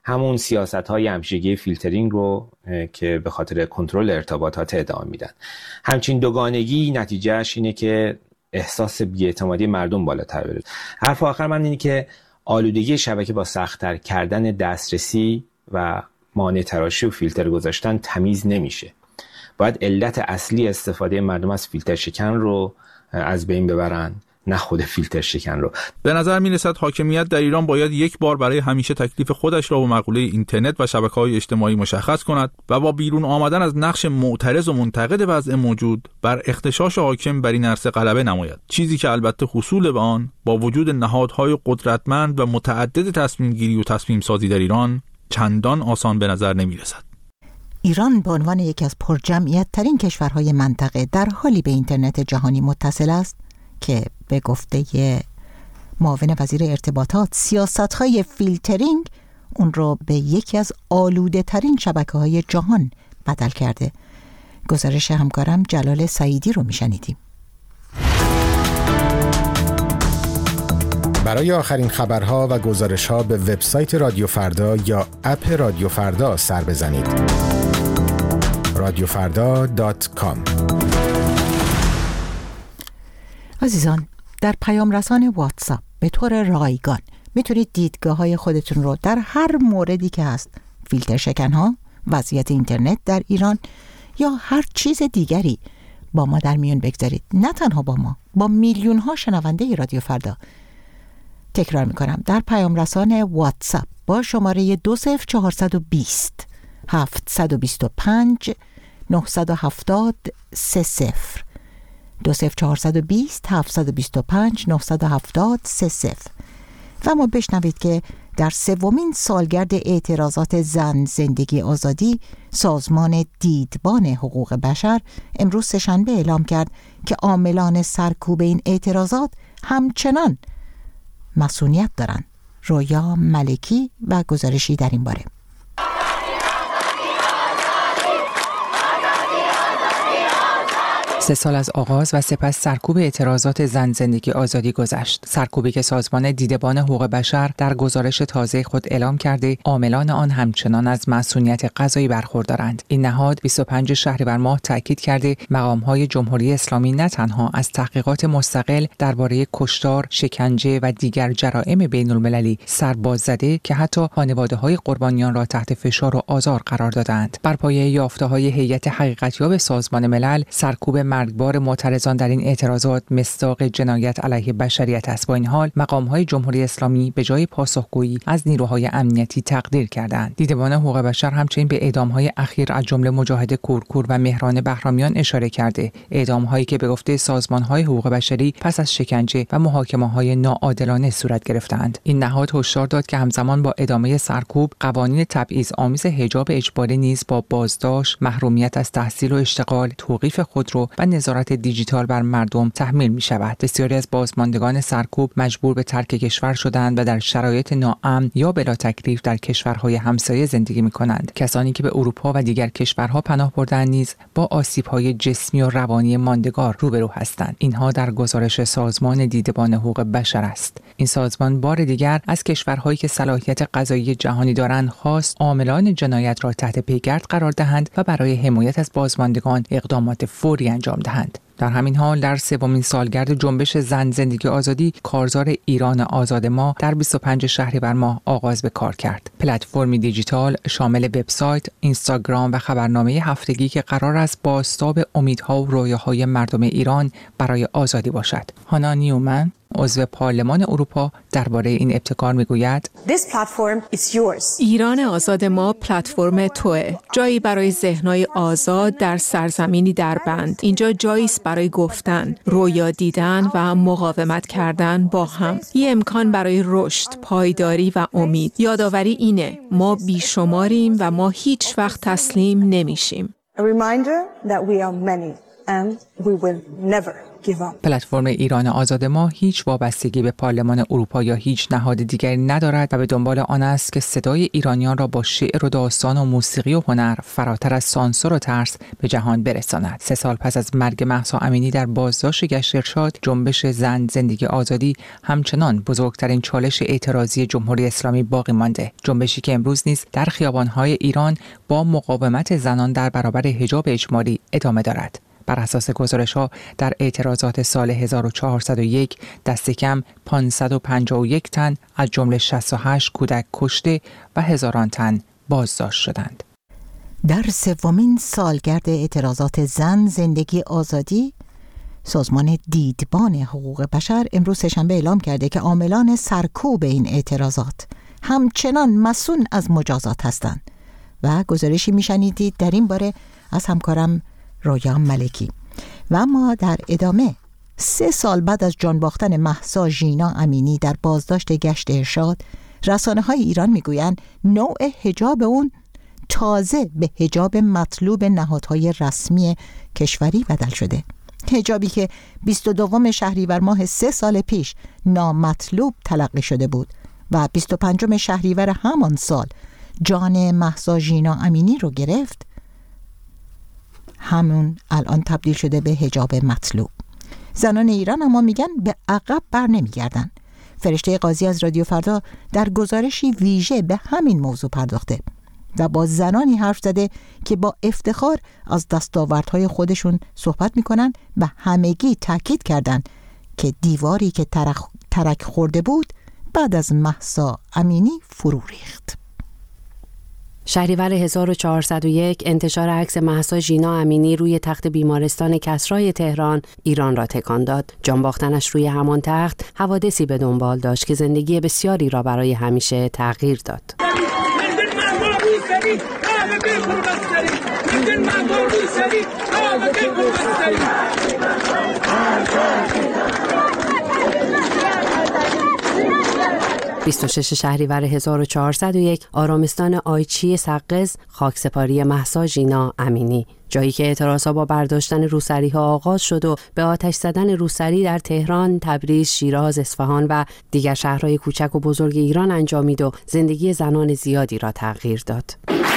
همون سیاست‌های همیشگی فیلترینگ رو که به خاطر کنترل ارتباطات ادامه میدن. همچین دوگانگی نتیجهش اینه که احساس بی‌اعتمادی مردم بالاتر بره. حرف آخر من اینه که آلودگی شبکه با سخت‌تر کردن دسترسی و مانع تراشی و فیلتر گذاشتن تمیز نمیشه. باید علت اصلی استفاده مردم از فیلتر شکن رو از بین ببرن، نه خود فیلتر شکن رو. به نظر می رسد حاکمیت در ایران باید یک بار برای همیشه تکلیف خودش را با مقوله اینترنت و شبکه‌های اجتماعی مشخص کند و با بیرون آمدن از نقش معترض و منتقد وضع موجود بر اختشاش حاکم بر این عرصه غلبه نماید، چیزی که البته حصول به آن با وجود نهادهای قدرتمند و متعدد تصمیم گیری و تصمیم سازی در ایران چندان آسان به نظر نمی رسد. ایران به عنوان یکی از پرجمعیت ترین کشورهای منطقه در حالی به اینترنت جهانی متصل است که به گفته معاون وزیر ارتباطات سیاست‌های فیلترینگ اون رو به یکی از آلوده ترین شبکه‌های جهان بدل کرده. گزارش همکارم جلال سعیدی رو میشنیدیم. برای آخرین خبرها و گزارش‌ها به وبسایت رادیو فردا یا اپ رادیو فردا سر بزنید. رادیو فردا دات کام. عزیزان، در پیام رسان واتساپ به طور رایگان میتونید دیدگاه‌های خودتون رو در هر موردی که هست، فیلتر شکن‌ها، وضعیت اینترنت در ایران یا هر چیز دیگری با ما در میون بگذارید. نه تنها با ما، با میلیون ها شنونده رادیو فردا. تکرار میکنم، در پیام رسان واتساپ با شماره دو صفر چهارصد و بیست هفتصد و بیست و پنج نهصد و هفتاد سه صفر دو صفر چهارصد و بیست هفتصد و بیست و پنج نهصد و هفتاد سه صفر و ما بشنوید که در سومین سالگرد اعتراضات زن زندگی آزادی، سازمان دیدبان حقوق بشر امروز سه‌شنبه اعلام کرد که عاملان سرکوب این اعتراضات همچنان مسئولیت دارند. رویا ملکی و گزارشی در این باره. سه سال از آغاز و سپس سرکوب اعتراضات زن زندگی آزادی گذشت. سرکوبی که سازمان دیدبان حقوق بشر در گزارش تازه خود اعلام کرده عاملان آن همچنان از مسئولیت قضایی برخوردارند. این نهاد بیست و پنجم شهریور ماه تاکید کرده مقام‌های جمهوری اسلامی نه تنها از تحقیقات مستقل درباره کشتار، شکنجه و دیگر جرائم بین‌المللی سر باز زده که حتی خانواده‌های قربانیان را تحت فشار و آزار قرار دادند. بر پایه یافته‌های هیئت حقیقت‌یاب سازمان ملل، سرکوب مرگبار معترضان در این اعتراضات مصداق جنایت علیه بشریت است. با این حال مقام‌های جمهوری اسلامی به جای پاسخگویی از نیروهای امنیتی تقدیر کردند. دیدبان حقوق بشر همچنین به اعدام‌های اخیر از جمله مجاهد کورکور و مهران بهرامیان اشاره کرده، اعدام‌هایی که به گفته سازمان‌های حقوق بشری پس از شکنجه و محاکمه‌های ناعادلانه صورت گرفتند. این نهاد هشدار داد که همزمان با ادامه سرکوب، قوانین تبعیض‌آمیز حجاب اجباری نیز با بازداشت، محرومیت از تحصیل و اشتغال، توقیف خودرو و نظارت دیجیتال بر مردم تحمیل می شود. بسیاری از بازماندگان سرکوب مجبور به ترک کشور شدند و در شرایط ناامن یا بلا تکلیف در کشورهای همسایه زندگی می کنند. کسانی که به اروپا و دیگر کشورها پناه بردند نیز با آسیب‌های جسمی و روانی ماندگار روبرو هستند. اینها در گزارش سازمان دیدبان حقوق بشر است. این سازمان بار دیگر از کشورهایی که صلاحیت قضایی جهانی دارند خواست عاملان جنایت را تحت پیگرد قرار دهند و برای حمایت از بازماندگان اقدامات فوری انجام دهند. در همین حال در سومین سالگرد جنبش زن زندگی آزادی، کارزار ایران آزاد ما در بیست و پنجم شهریور ماه آغاز به کار کرد. پلتفرمی دیجیتال شامل وبسایت، اینستاگرام و خبرنامه هفتگی که قرار است بازتاب امیدها و رویاهای مردم ایران برای آزادی باشد. هانا نیومن، عضو پارلمان اروپا، درباره این ابتکار میگوید ایران آزاد ما پلتفرم توئه، جایی برای ذهن‌های آزاد در سرزمینی در بند. اینجا جایی است برای گفتن، رویا دیدن و مقاومت کردن با هم. یه امکان برای رشد، پایداری و امید. یادآوری اینه ما بیشماریم و ما هیچ وقت تسلیم نمیشیم. A reminder that we are many and we will never give up. پلتفرم ایران آزاد ما هیچ وابستگی به پارلمان اروپا یا هیچ نهاد دیگری ندارد و به دنبال آن است که صدای ایرانیان را با شعر و داستان و موسیقی و هنر فراتر از سانسور و ترس به جهان برساند. سه سال پس از مرگ مهسا امینی در بازداشت گشت ارشاد، جنبش زن زندگی آزادی همچنان بزرگترین چالش اعتراضی جمهوری اسلامی باقی مانده. جنبشی که امروز نیز در خیابان‌های ایران با مقاومت زنان در برابر حجاب اجباری ادامه دارد. بر اساس گزارش‌ها در اعتراضات سال هزار و چهارصد و یک دست کم پانصد و پنجاه و یک تن از جمله شصت و هشت کودک کشته و هزاران تن بازداشت شدند. در سومین سالگرد اعتراضات زن زندگی آزادی، سازمان دیدبان حقوق بشر امروز سه‌شنبه اعلام کرده که عاملان سرکوب این اعتراضات همچنان مسئول از مجازات هستند و گزارشی میشنیدید در این باره از همکارم رویا ملکی. و اما در ادامه، سه سال بعد از جان باختن مهسا ژینا امینی در بازداشت گشت ارشاد، رسانه های ایران میگویند نوع حجاب اون تازه به حجاب مطلوب نهادهای رسمی کشوری بدل شده. حجابی که بیست و دوم شهریور ماه سه سال پیش نامطلوب تلقی شده بود و بیست و پنجم شهریور همان سال جان مهسا ژینا امینی رو گرفت، همون الان تبدیل شده به حجاب مطلوب. زنان ایران اما میگن به عقب بر نمیگردن. فرشته قاضی از رادیو فردا در گزارشی ویژه به همین موضوع پرداخته و با زنانی حرف زده که با افتخار از دستاوردهای خودشون صحبت میکنن و همگی تاکید کردن که دیواری که ترک, ترک خورده بود بعد از مهسا امینی فرو ریخت. شهریور هزار و چهارصد و یک انتشار عکس مهسا ژینا امینی روی تخت بیمارستان کسرای تهران ایران را تکان داد. جان باختنش روی همان تخت حوادثی به دنبال داشت که زندگی بسیاری را برای همیشه تغییر داد. بیست و شش شهریور هزار و چهارصد و یک آرامستان آیچی سقز، خاکسپاری مهسا ژینا امینی، جایی که اعتراضها با برداشتن روسری‌ها آغاز شد و به آتش زدن روسری در تهران، تبریز، شیراز، اصفهان و دیگر شهرهای کوچک و بزرگ ایران انجامید و زندگی زنان زیادی را تغییر داد.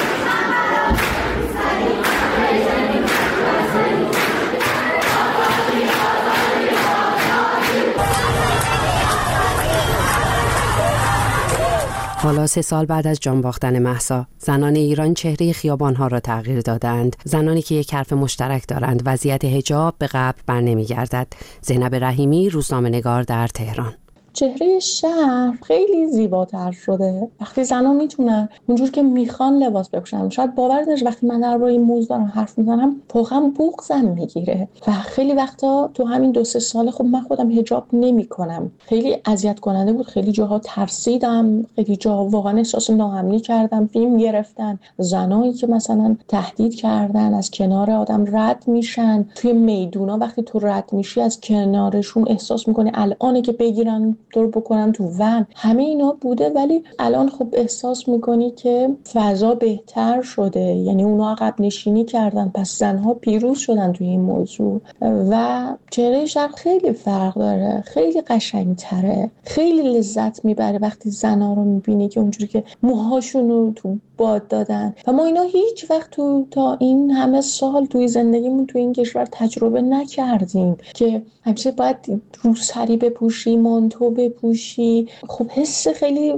حالا سه سال بعد از جان باختن مهسا، زنان ایران چهره خیابان‌ها را تغییر دادند. زنانی که یک حرف مشترک دارند: وضعیت حجاب به قبل بر نمیگردد. زینب رحیمی، روزنامه‌نگار در تهران. چهره شهر خیلی زیباتر شده وقتی زن‌ها میتونن اونجور که میخوان لباس بپوشن. شاید باور نشه وقتی من در روی این موضوع دارم حرف میزنم واقعا بغضم میگیره و خیلی وقتا تو همین دو سه سال خب من خودم حجاب نمیکنم. خیلی اذیت کننده بود، خیلی جاها ترسیدم، خیلی جاها واقعا احساس ناامنی کردم. فیلم گرفتن، زنایی که مثلا تهدید کردن از کنار آدم رد میشن توی میدونا، وقتی تو رد میشی از کنارشون احساس میکنی الانه که بگیرن دور بکنن تو ون. همه اینا بوده ولی الان خب احساس میکنی که فضا بهتر شده، یعنی اونا عقب نشینی کردن، پس زنها پیروز شدن توی این موضوع و چهره شهر خیلی فرق داره، خیلی قشنگتره، خیلی لذت میبره وقتی زنها رو میبینی که اونجوری که موهاشون رو تو باد دادن و ما اینا هیچ وقت تو تا این همه سال توی زندگیمون توی این کشور تجربه نکردیم که همیشه باید روسری بپوشی، مانتو بپوشی. خب حس خیلی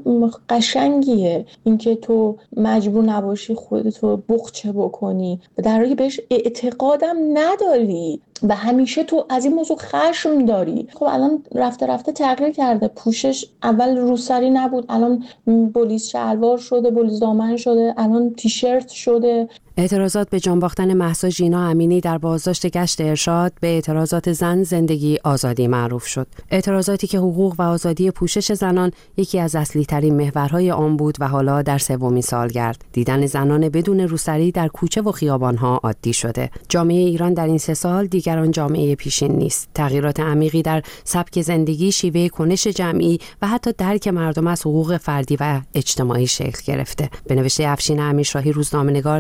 قشنگیه اینکه تو مجبور نباشی خودتو بخچه بکنی و در حالی بهش اعتقادم نداری و همیشه تو از این موضوع خشم داری. خب الان رفته رفته تغییر کرده. پوشش اول روسری نبود، الان بلیز شلوار شده، بلیز دامن شده، الان تیشرت شده. اعتراضات به جان باختن مهسا ژینا امینی در بازداشت گشت ارشاد به اعتراضات زن زندگی آزادی معروف شد. اعتراضاتی که حقوق و آزادی پوشش زنان یکی از اصلی ترین محورهای آن بود و حالا در سومین سالگرد دیدن زنان بدون روسری در کوچه و خیابانها عادی شده. جامعه ایران در این سه سال دیگر آن جامعه پیشین نیست. تغییرات عمیقی در سبک زندگی، شیوه کنش جمعی و حتی درک مردم از حقوق فردی و اجتماعی شکل گرفته. به نوشته افشین امیرشاهی، روزنامه‌نگار در ایران،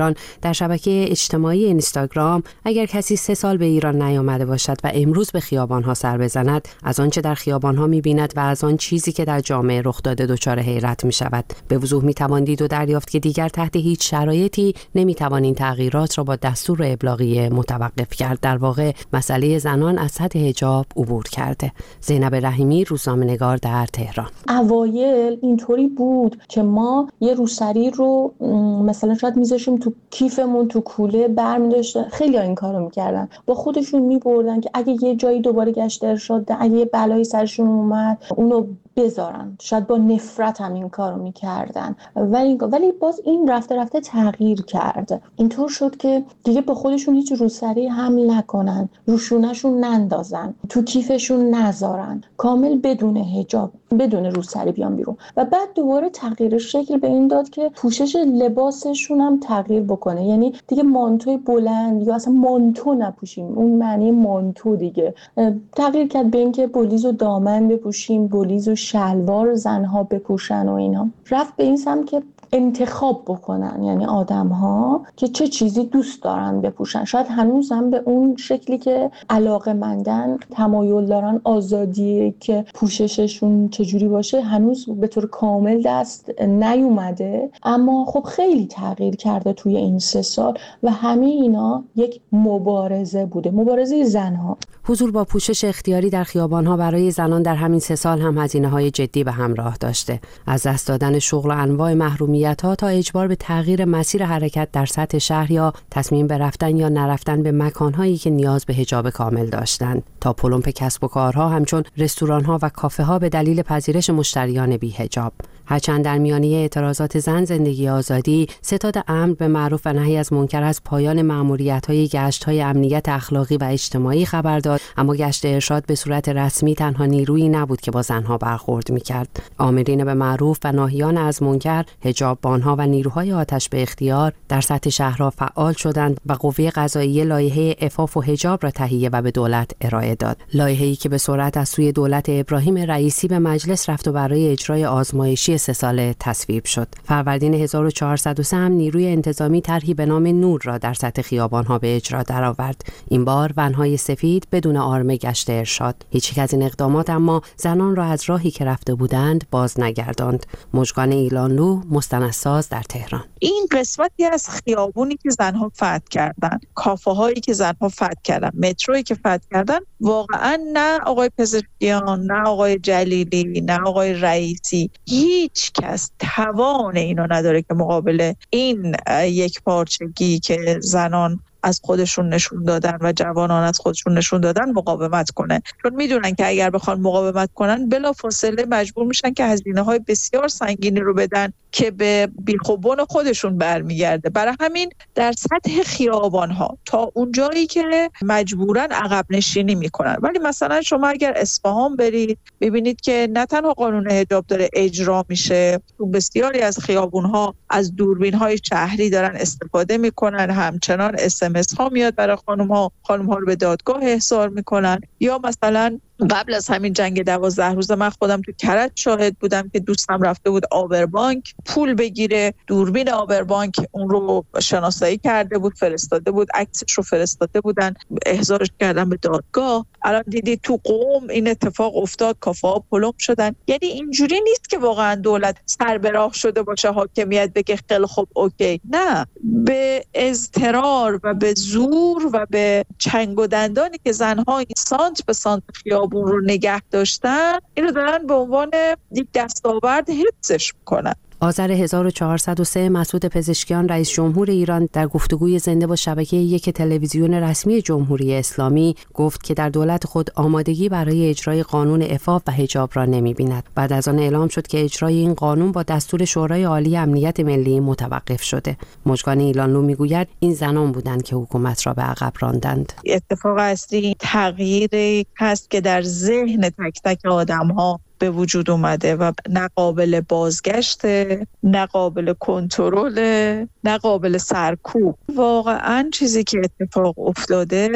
ایران در شبکه اجتماعی اینستاگرام اگر کسی سه سال به ایران نیامده باشد و امروز به خیابان‌ها سر بزند، از آنچه در خیابان‌ها می‌بیند و از آن چیزی که در جامعه رخ داده دچار حیرت می‌شود. به وضوح می‌توان دید و دریافت که دیگر تحت هیچ شرایطی نمی‌توان این تغییرات را با دستور ابلاغیه متوقف کرد. در واقع مسئله زنان از سطح حجاب عبور کرده. زینب رحیمی، روزنامه‌نگار در تهران. اوایل اینطوری بود که ما یه روسری رو مثلا شاید میذاشیم تو کیفمون، تو کوله برمی‌داشتن. خیلی ها این کارو میکردن، با خودشون میبردن که اگه یه جایی دوباره گشت ارشاد، اگه یه بلایی سرشون اومد اونو بذارن. شاید با نفرت هم این کارو میکردن، ولی ولی باز این رفته رفته تغییر کرد. اینطور شد که دیگه با خودشون هیچ روسری حمل نکنن، روشونشون نندازن، تو کیفشون نذارن، کامل بدون حجاب، بدون روسری بیان بیرون. و بعد دوباره تغییر شکل به این داد که پوشش لباسشون هم تغییر بکنه. یعنی دیگه مانتوی بلند یا اصلا مانتو نپوشیم، اون معنی مانتو دیگه تغییر کرد به این که بلیز و دامن بپوشیم، بلیز و شلوار زنها بپوشن و اینا. رفت به این سمت که انتخاب بکنن، یعنی آدم ها که چه چیزی دوست دارن بپوشن. شاید هنوز هم به اون شکلی که علاقه‌مندن، تمایل دارن، آزادی که پوشششون چجوری باشه هنوز به طور کامل دست نیومده، اما خب خیلی تغییر کرده توی این سه سال و همه اینا یک مبارزه بوده، مبارزه زنها. حضور با پوشش اختیاری در خیابان‌ها برای زنان در همین سه سال هم هزینه‌های جدی به همراه داشته، از دست دادن شغل و انواع محرومیت‌ها تا اجبار به تغییر مسیر حرکت در سطح شهر یا تصمیم به رفتن یا نرفتن به مکان‌هایی که نیاز به حجاب کامل داشتند، تا پلمپ کسب و کارها همچون رستوران‌ها و کافه‌ها به دلیل پذیرش مشتریان بی‌حجاب. هرچند در میانه اعتراضات زن زندگی آزادی، ستاد امر به معروف و نهی از منکر از پایان مأموریت‌های گشت‌های امنیت اخلاقی و اجتماعی خبر داد، اما گشت ارشاد به صورت رسمی تنها نیرویی نبود که با زنها برخورد می‌کرد. آمرین به معروف و ناهیان از منکر، حجاببان‌ها و نیروهای آتش به اختیار در سطح شهرها فعال شدند و قوه قضاییه لایحه عفاف و حجاب را تهیه و به دولت ارائه داد. لایحه‌ای که به سرعت از سوی دولت ابراهیم رئیسی به مجلس رفت و برای اجرای آزمایشی سه ساله تصویب شد. فروردین هزار و چهارصد و سه هم نیروی انتظامی طرحی به نام نور را در سطح خیابان‌ها به اجرا درآورد. این بار ون‌های سفید بدون آرم گشت ارشاد. هیچ یک از این اقدامات اما زنان را از راهی که رفته بودند باز نگرداند. مژگان ایلانلو، مستندساز در تهران. این قسمتی از خیابونی که زنها فتح کردن، کافه‌هایی که زنها فتح کردن، مترویی که فتح کردن، واقعا نه آقای پزشکیان، نه آقای جلیلی، نه آقای رئیسی، هیچ کس توان اینو نداره که مقابل این یک پارچگی که زنان از خودشون نشون دادن و جوانان از خودشون نشون دادن مقاومت کنه، چون میدونن که اگر بخوان مقاومت کنن بلافاصله مجبور میشن که هزینه‌های بسیار سنگینی رو بدن که به بیخوبون خودشون برمیگرده. برای همین در سطح خیابان‌ها تا اون جایی که مجبورن عقب نشینی میکنن. ولی مثلا شما اگر اصفهان برید ببینید که نه تنها قانون حجاب داره اجرا میشه، تو بسیاری از خیابون‌ها از دوربین‌های شهری دارن استفاده میکنن، همچنان اس ام اس ها میاد برای خانم‌ها، خانم‌ها رو به دادگاه احضار میکنن. یا مثلا قبل از همین جنگ دوازده روز من خودم تو کرج شاهد بودم که دوستم رفته بود آبربانک پول بگیره، دوربین آبربانک اون رو شناسایی کرده بود، فرستاده بود، عکسش رو فرستاده بودن، احضارش کردن به دادگاه. الان دیدی تو قم این اتفاق افتاد، کافه‌ها پلم شدن. یعنی اینجوری نیست که واقعا دولت سر به راه شده باشه، حاکمیت بگه خیلی خوب اوکی. نه، به اضطرار و به زور و به چنگ و دندانی که زنها این سانت به سانت خیابون رو نگه داشتن، اینو دارن به عنوان یک دستاورد حفظش میکنن. آذر هزار و چهارصد و سه مسعود پزشکیان رئیس جمهور ایران در گفتگوی زنده با شبکه یک تلویزیون رسمی جمهوری اسلامی گفت که در دولت خود آمادگی برای اجرای قانون عفاف و حجاب را نمی‌بیند. بعد از آن اعلام شد که اجرای این قانون با دستور شورای عالی امنیت ملی متوقف شده. مژگان ایلانلو میگوید این زنان بودند که حکومت را به عقب راندند. اتفاق اصلی تغییری هست که در ذهن تک تک آدم‌ها به وجود اومده و نه قابل بازگشت، نه قابل کنترل، نه قابل سرکوب. واقعا چیزی که اتفاق افتاده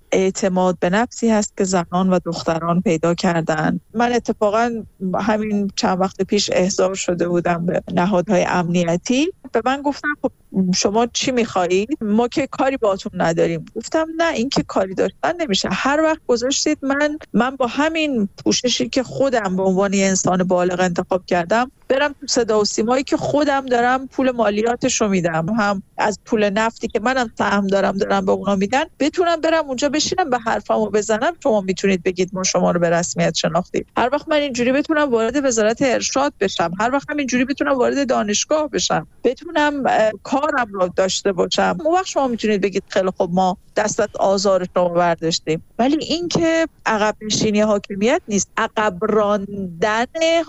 اعتماد به نفسی هست که زنان و دختران پیدا کردن. من اتفاقا همین چند وقت پیش احضار شده بودم به نهادهای امنیتی. به من گفتن خب شما چی میخواهید؟ ما که کاری باهاتون نداریم. گفتم نه، این که کاری داشتن نمیشه. هر وقت گذاشتید من من با همین پوششی که خودم به عنوان انسان بالغ انتخاب کردم برم تو صدا و سیمایی که خودم دارم پول مالیاتشو میدم، هم از پول نفتی که منم سهم دارم دارم به اونا میدن، بتونم برم اونجا بشینم به حرفمو بزنم. شما میتونید بگید ما شما رو به رسمیت شناختیم. هر وقت من اینجوری بتونم وارد وزارت ارشاد بشم، هر وقت من اینجوری بتونم وارد دانشگاه بشم، بتونم کارم رو داشته باشم، اون وقت شما میتونید بگید خیلی خب ما دست از آزار شما برداشتیم. ولی این که عقب نشینی حاکمیت نیست، عقب راندن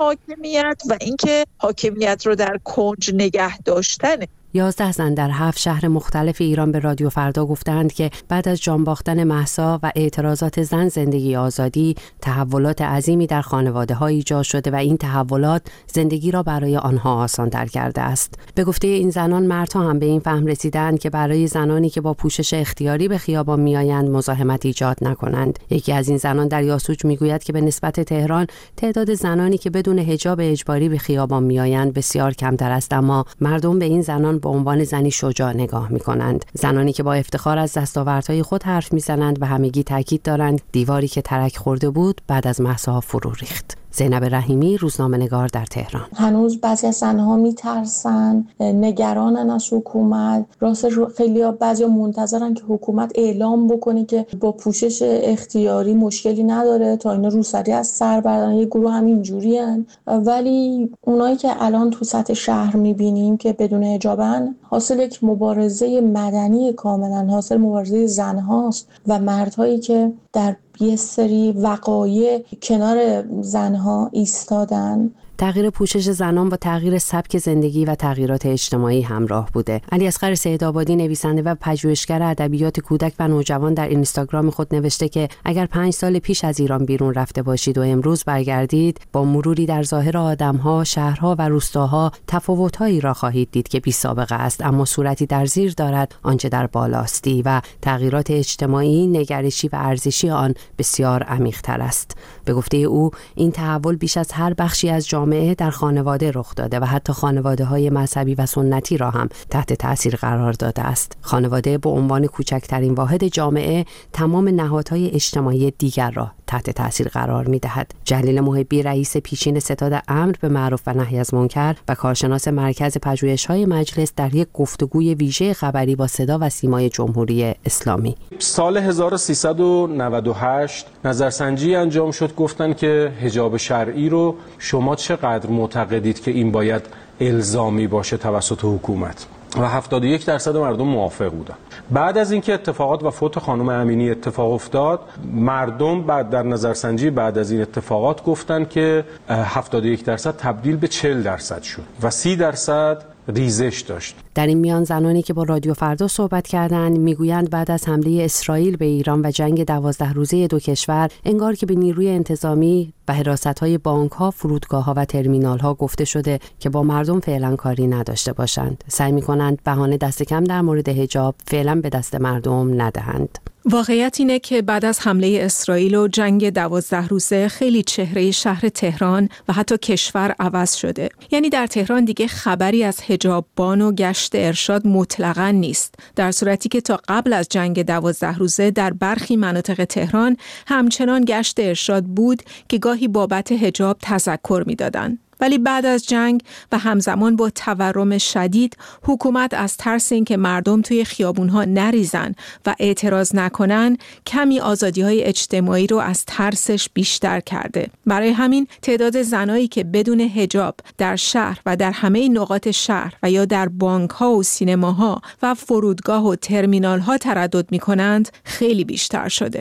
حاکمیت و اینکه حاکمیت رو در کنج نگه داشتنه. یازده زن در هفت شهر مختلف ایران به رادیو فردا گفتند که بعد از جان باختن مهسا و اعتراضات زن زندگی آزادی، تحولات عظیمی در خانواده‌ها ایجاد شده و این تحولات زندگی را برای آنها آسان‌تر کرده است. به گفته این زنان، مردها هم به این فهم رسیدند که برای زنانی که با پوشش اختیاری به خیابان میآیند مزاحمت ایجاد نکنند. یکی از این زنان در یاسوج میگوید که به نسبت تهران تعداد زنانی که بدون حجاب اجباری به خیابان میآیند بسیار کمتر است، اما مردم به این زنان به عنوان زنی شجاع نگاه می‌کنند. زنانی که با افتخار از دستاوردهای خود حرف می‌زنند و همگی تاکید دارند دیواری که ترک خورده بود بعد از مهسا فرو ریخت. زینب رحیمی، روزنامه‌نگار در تهران. هنوز بعضی از زنها میترسن، نگرانن از حکومت. راست خیلی بعضی منتظرن که حکومت اعلام بکنه که با پوشش اختیاری مشکلی نداره تا اینا روسری از سر بردارن. یه گروه همین جورین، ولی اونایی که الان تو سطح شهر میبینیم که بدون حجابن، حاصل یک مبارزه مدنی کاملا، حاصل مبارزه زنهاست و مردهایی که در یه سری وقایع کنار زنها ایستادن. تغییر پوشش زنان با تغییر سبک زندگی و تغییرات اجتماعی همراه بوده. علیاصغر سیدآبادی، نویسنده و پژوهشگر ادبیات کودک و نوجوان، در اینستاگرام خود نوشته که اگر پنج سال پیش از ایران بیرون رفته باشید و امروز برگردید، با مروری در ظاهر آدم‌ها، شهرها و روستاها تفاوت‌هایی را خواهید دید که بی سابقه است، اما صورتی در زیر دارد آنچه در بالاستی و تغییرات اجتماعی، نگرشی و ارزشی آن بسیار عمیق‌تر است. به گفته او، این تحول بیش از هر بخشی از جامعه در خانواده رخ داده و حتی خانواده‌های مذهبی و سنتی را هم تحت تأثیر قرار داده است. خانواده به عنوان کوچکترین واحد جامعه تمام نهادهای اجتماعی دیگر را تحت تأثیر قرار می‌دهد. جلیل محبی، رئیس پیشین ستاد امر به معروف و نهی از منکر و کارشناس مرکز پژوهش‌های مجلس، در یک گفتگوی ویژه خبری با صدا و سیمای جمهوری اسلامی سال هزار و سیصد و نود و هشت نظرسنجی انجام شد، گفتن که حجاب شرعی رو شما چقدر معتقدید که این باید الزامی باشه توسط حکومت؟ و هفتاد و یک درصد مردم موافق بودن. بعد از اینکه اتفاقات و فوت خانم امینی اتفاق افتاد، مردم بعد در نظرسنجی بعد از این اتفاقات گفتن که هفتاد و یک درصد تبدیل به چهل درصد شد و سی درصد ریزش داشت. در این میان زنانی که با رادیو فردا صحبت کردند میگویند بعد از حمله اسرائیل به ایران و جنگ دوازده روزه دو کشور، انگار که به نیروی انتظامی و حراست‌های بانک‌ها، فرودگاه‌ها و ترمینال‌ها گفته شده که با مردم فعلا کاری نداشته باشند. سعی می‌کنند بهانه دست کم در مورد حجاب فعلا به دست مردم ندهند. واقعیت اینه که بعد از حمله اسرائیل و جنگ دوازده روزه خیلی چهره شهر تهران و حتی کشور عوض شده. یعنی در تهران دیگه خبری از حجاببان و گشت ارشاد مطلقاً نیست، در صورتی که تا قبل از جنگ دوازده روزه در برخی مناطق تهران همچنان گشت ارشاد بود که گاهی بابت حجاب تذکر می‌دادن. ولی بعد از جنگ و همزمان با تورم شدید، حکومت از ترس اینکه مردم توی خیابونها نریزن و اعتراض نکنن، کمی آزادی‌های اجتماعی رو از ترسش بیشتر کرده. برای همین تعداد زنایی که بدون حجاب در شهر و در همه نقاط شهر و یا در بانک‌ها و سینماها و فرودگاه و ترمینال‌ها تردد می‌کنند خیلی بیشتر شده.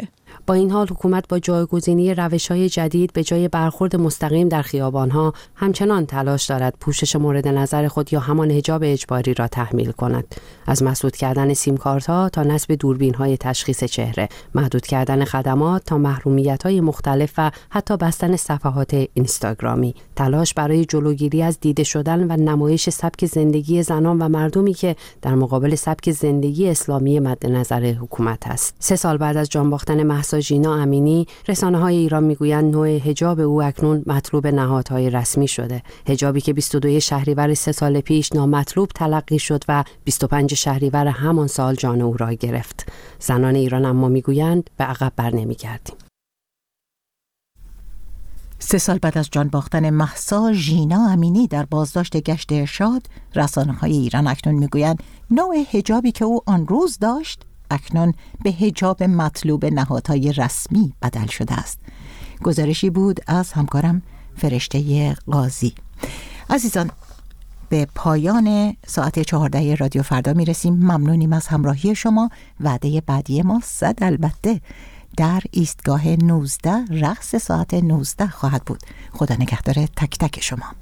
با این حال حکومت با جایگزینی روش‌های جدید به جای برخورد مستقیم در خیابان‌ها همچنان تلاش دارد پوشش مورد نظر خود یا همان حجاب اجباری را تحمیل کند. از مسدود کردن سیم کارت‌ها تا نصب دوربین‌های تشخیص چهره، محدود کردن خدمات تا محرومیت‌های مختلف و حتی بستن صفحات اینستاگرامی. تلاش برای جلوگیری از دیده شدن و نمایش سبک زندگی زنان و مردمی که در مقابل سبک زندگی اسلامی مد نظر حکومت است. سه سال بعد از جان باختن مهسا ژینا امینی، رسانه‌های ایران میگویند نوع حجاب او اکنون مطلوب نهادهای رسمی شده. حجابی که بیست و دو شهریور سه سال پیش نامطلوب تلقی شد و بیست و پنج شهریور همان سال جان او را گرفت. زنان ایران اما میگویند به عقب برنمیگردیم. سه سال بعد از جان باختن مهسا ژینا امینی در بازداشت گشت ارشاد، رسانه‌های ایران اکنون میگویند نوع حجابی که او آن روز داشت اکنون به حجاب مطلوب نهادهای رسمی بدل شده است. گزارشی بود از همکارم فرشته قاضی. عزیزان، به پایان ساعت چهارده رادیو فردا میرسیم. ممنونیم از همراهی شما. وعده بعدی ما صد البته در ایستگاه نوزده رقص ساعت نوزده خواهد بود. خدا نگهدار تک تک شما.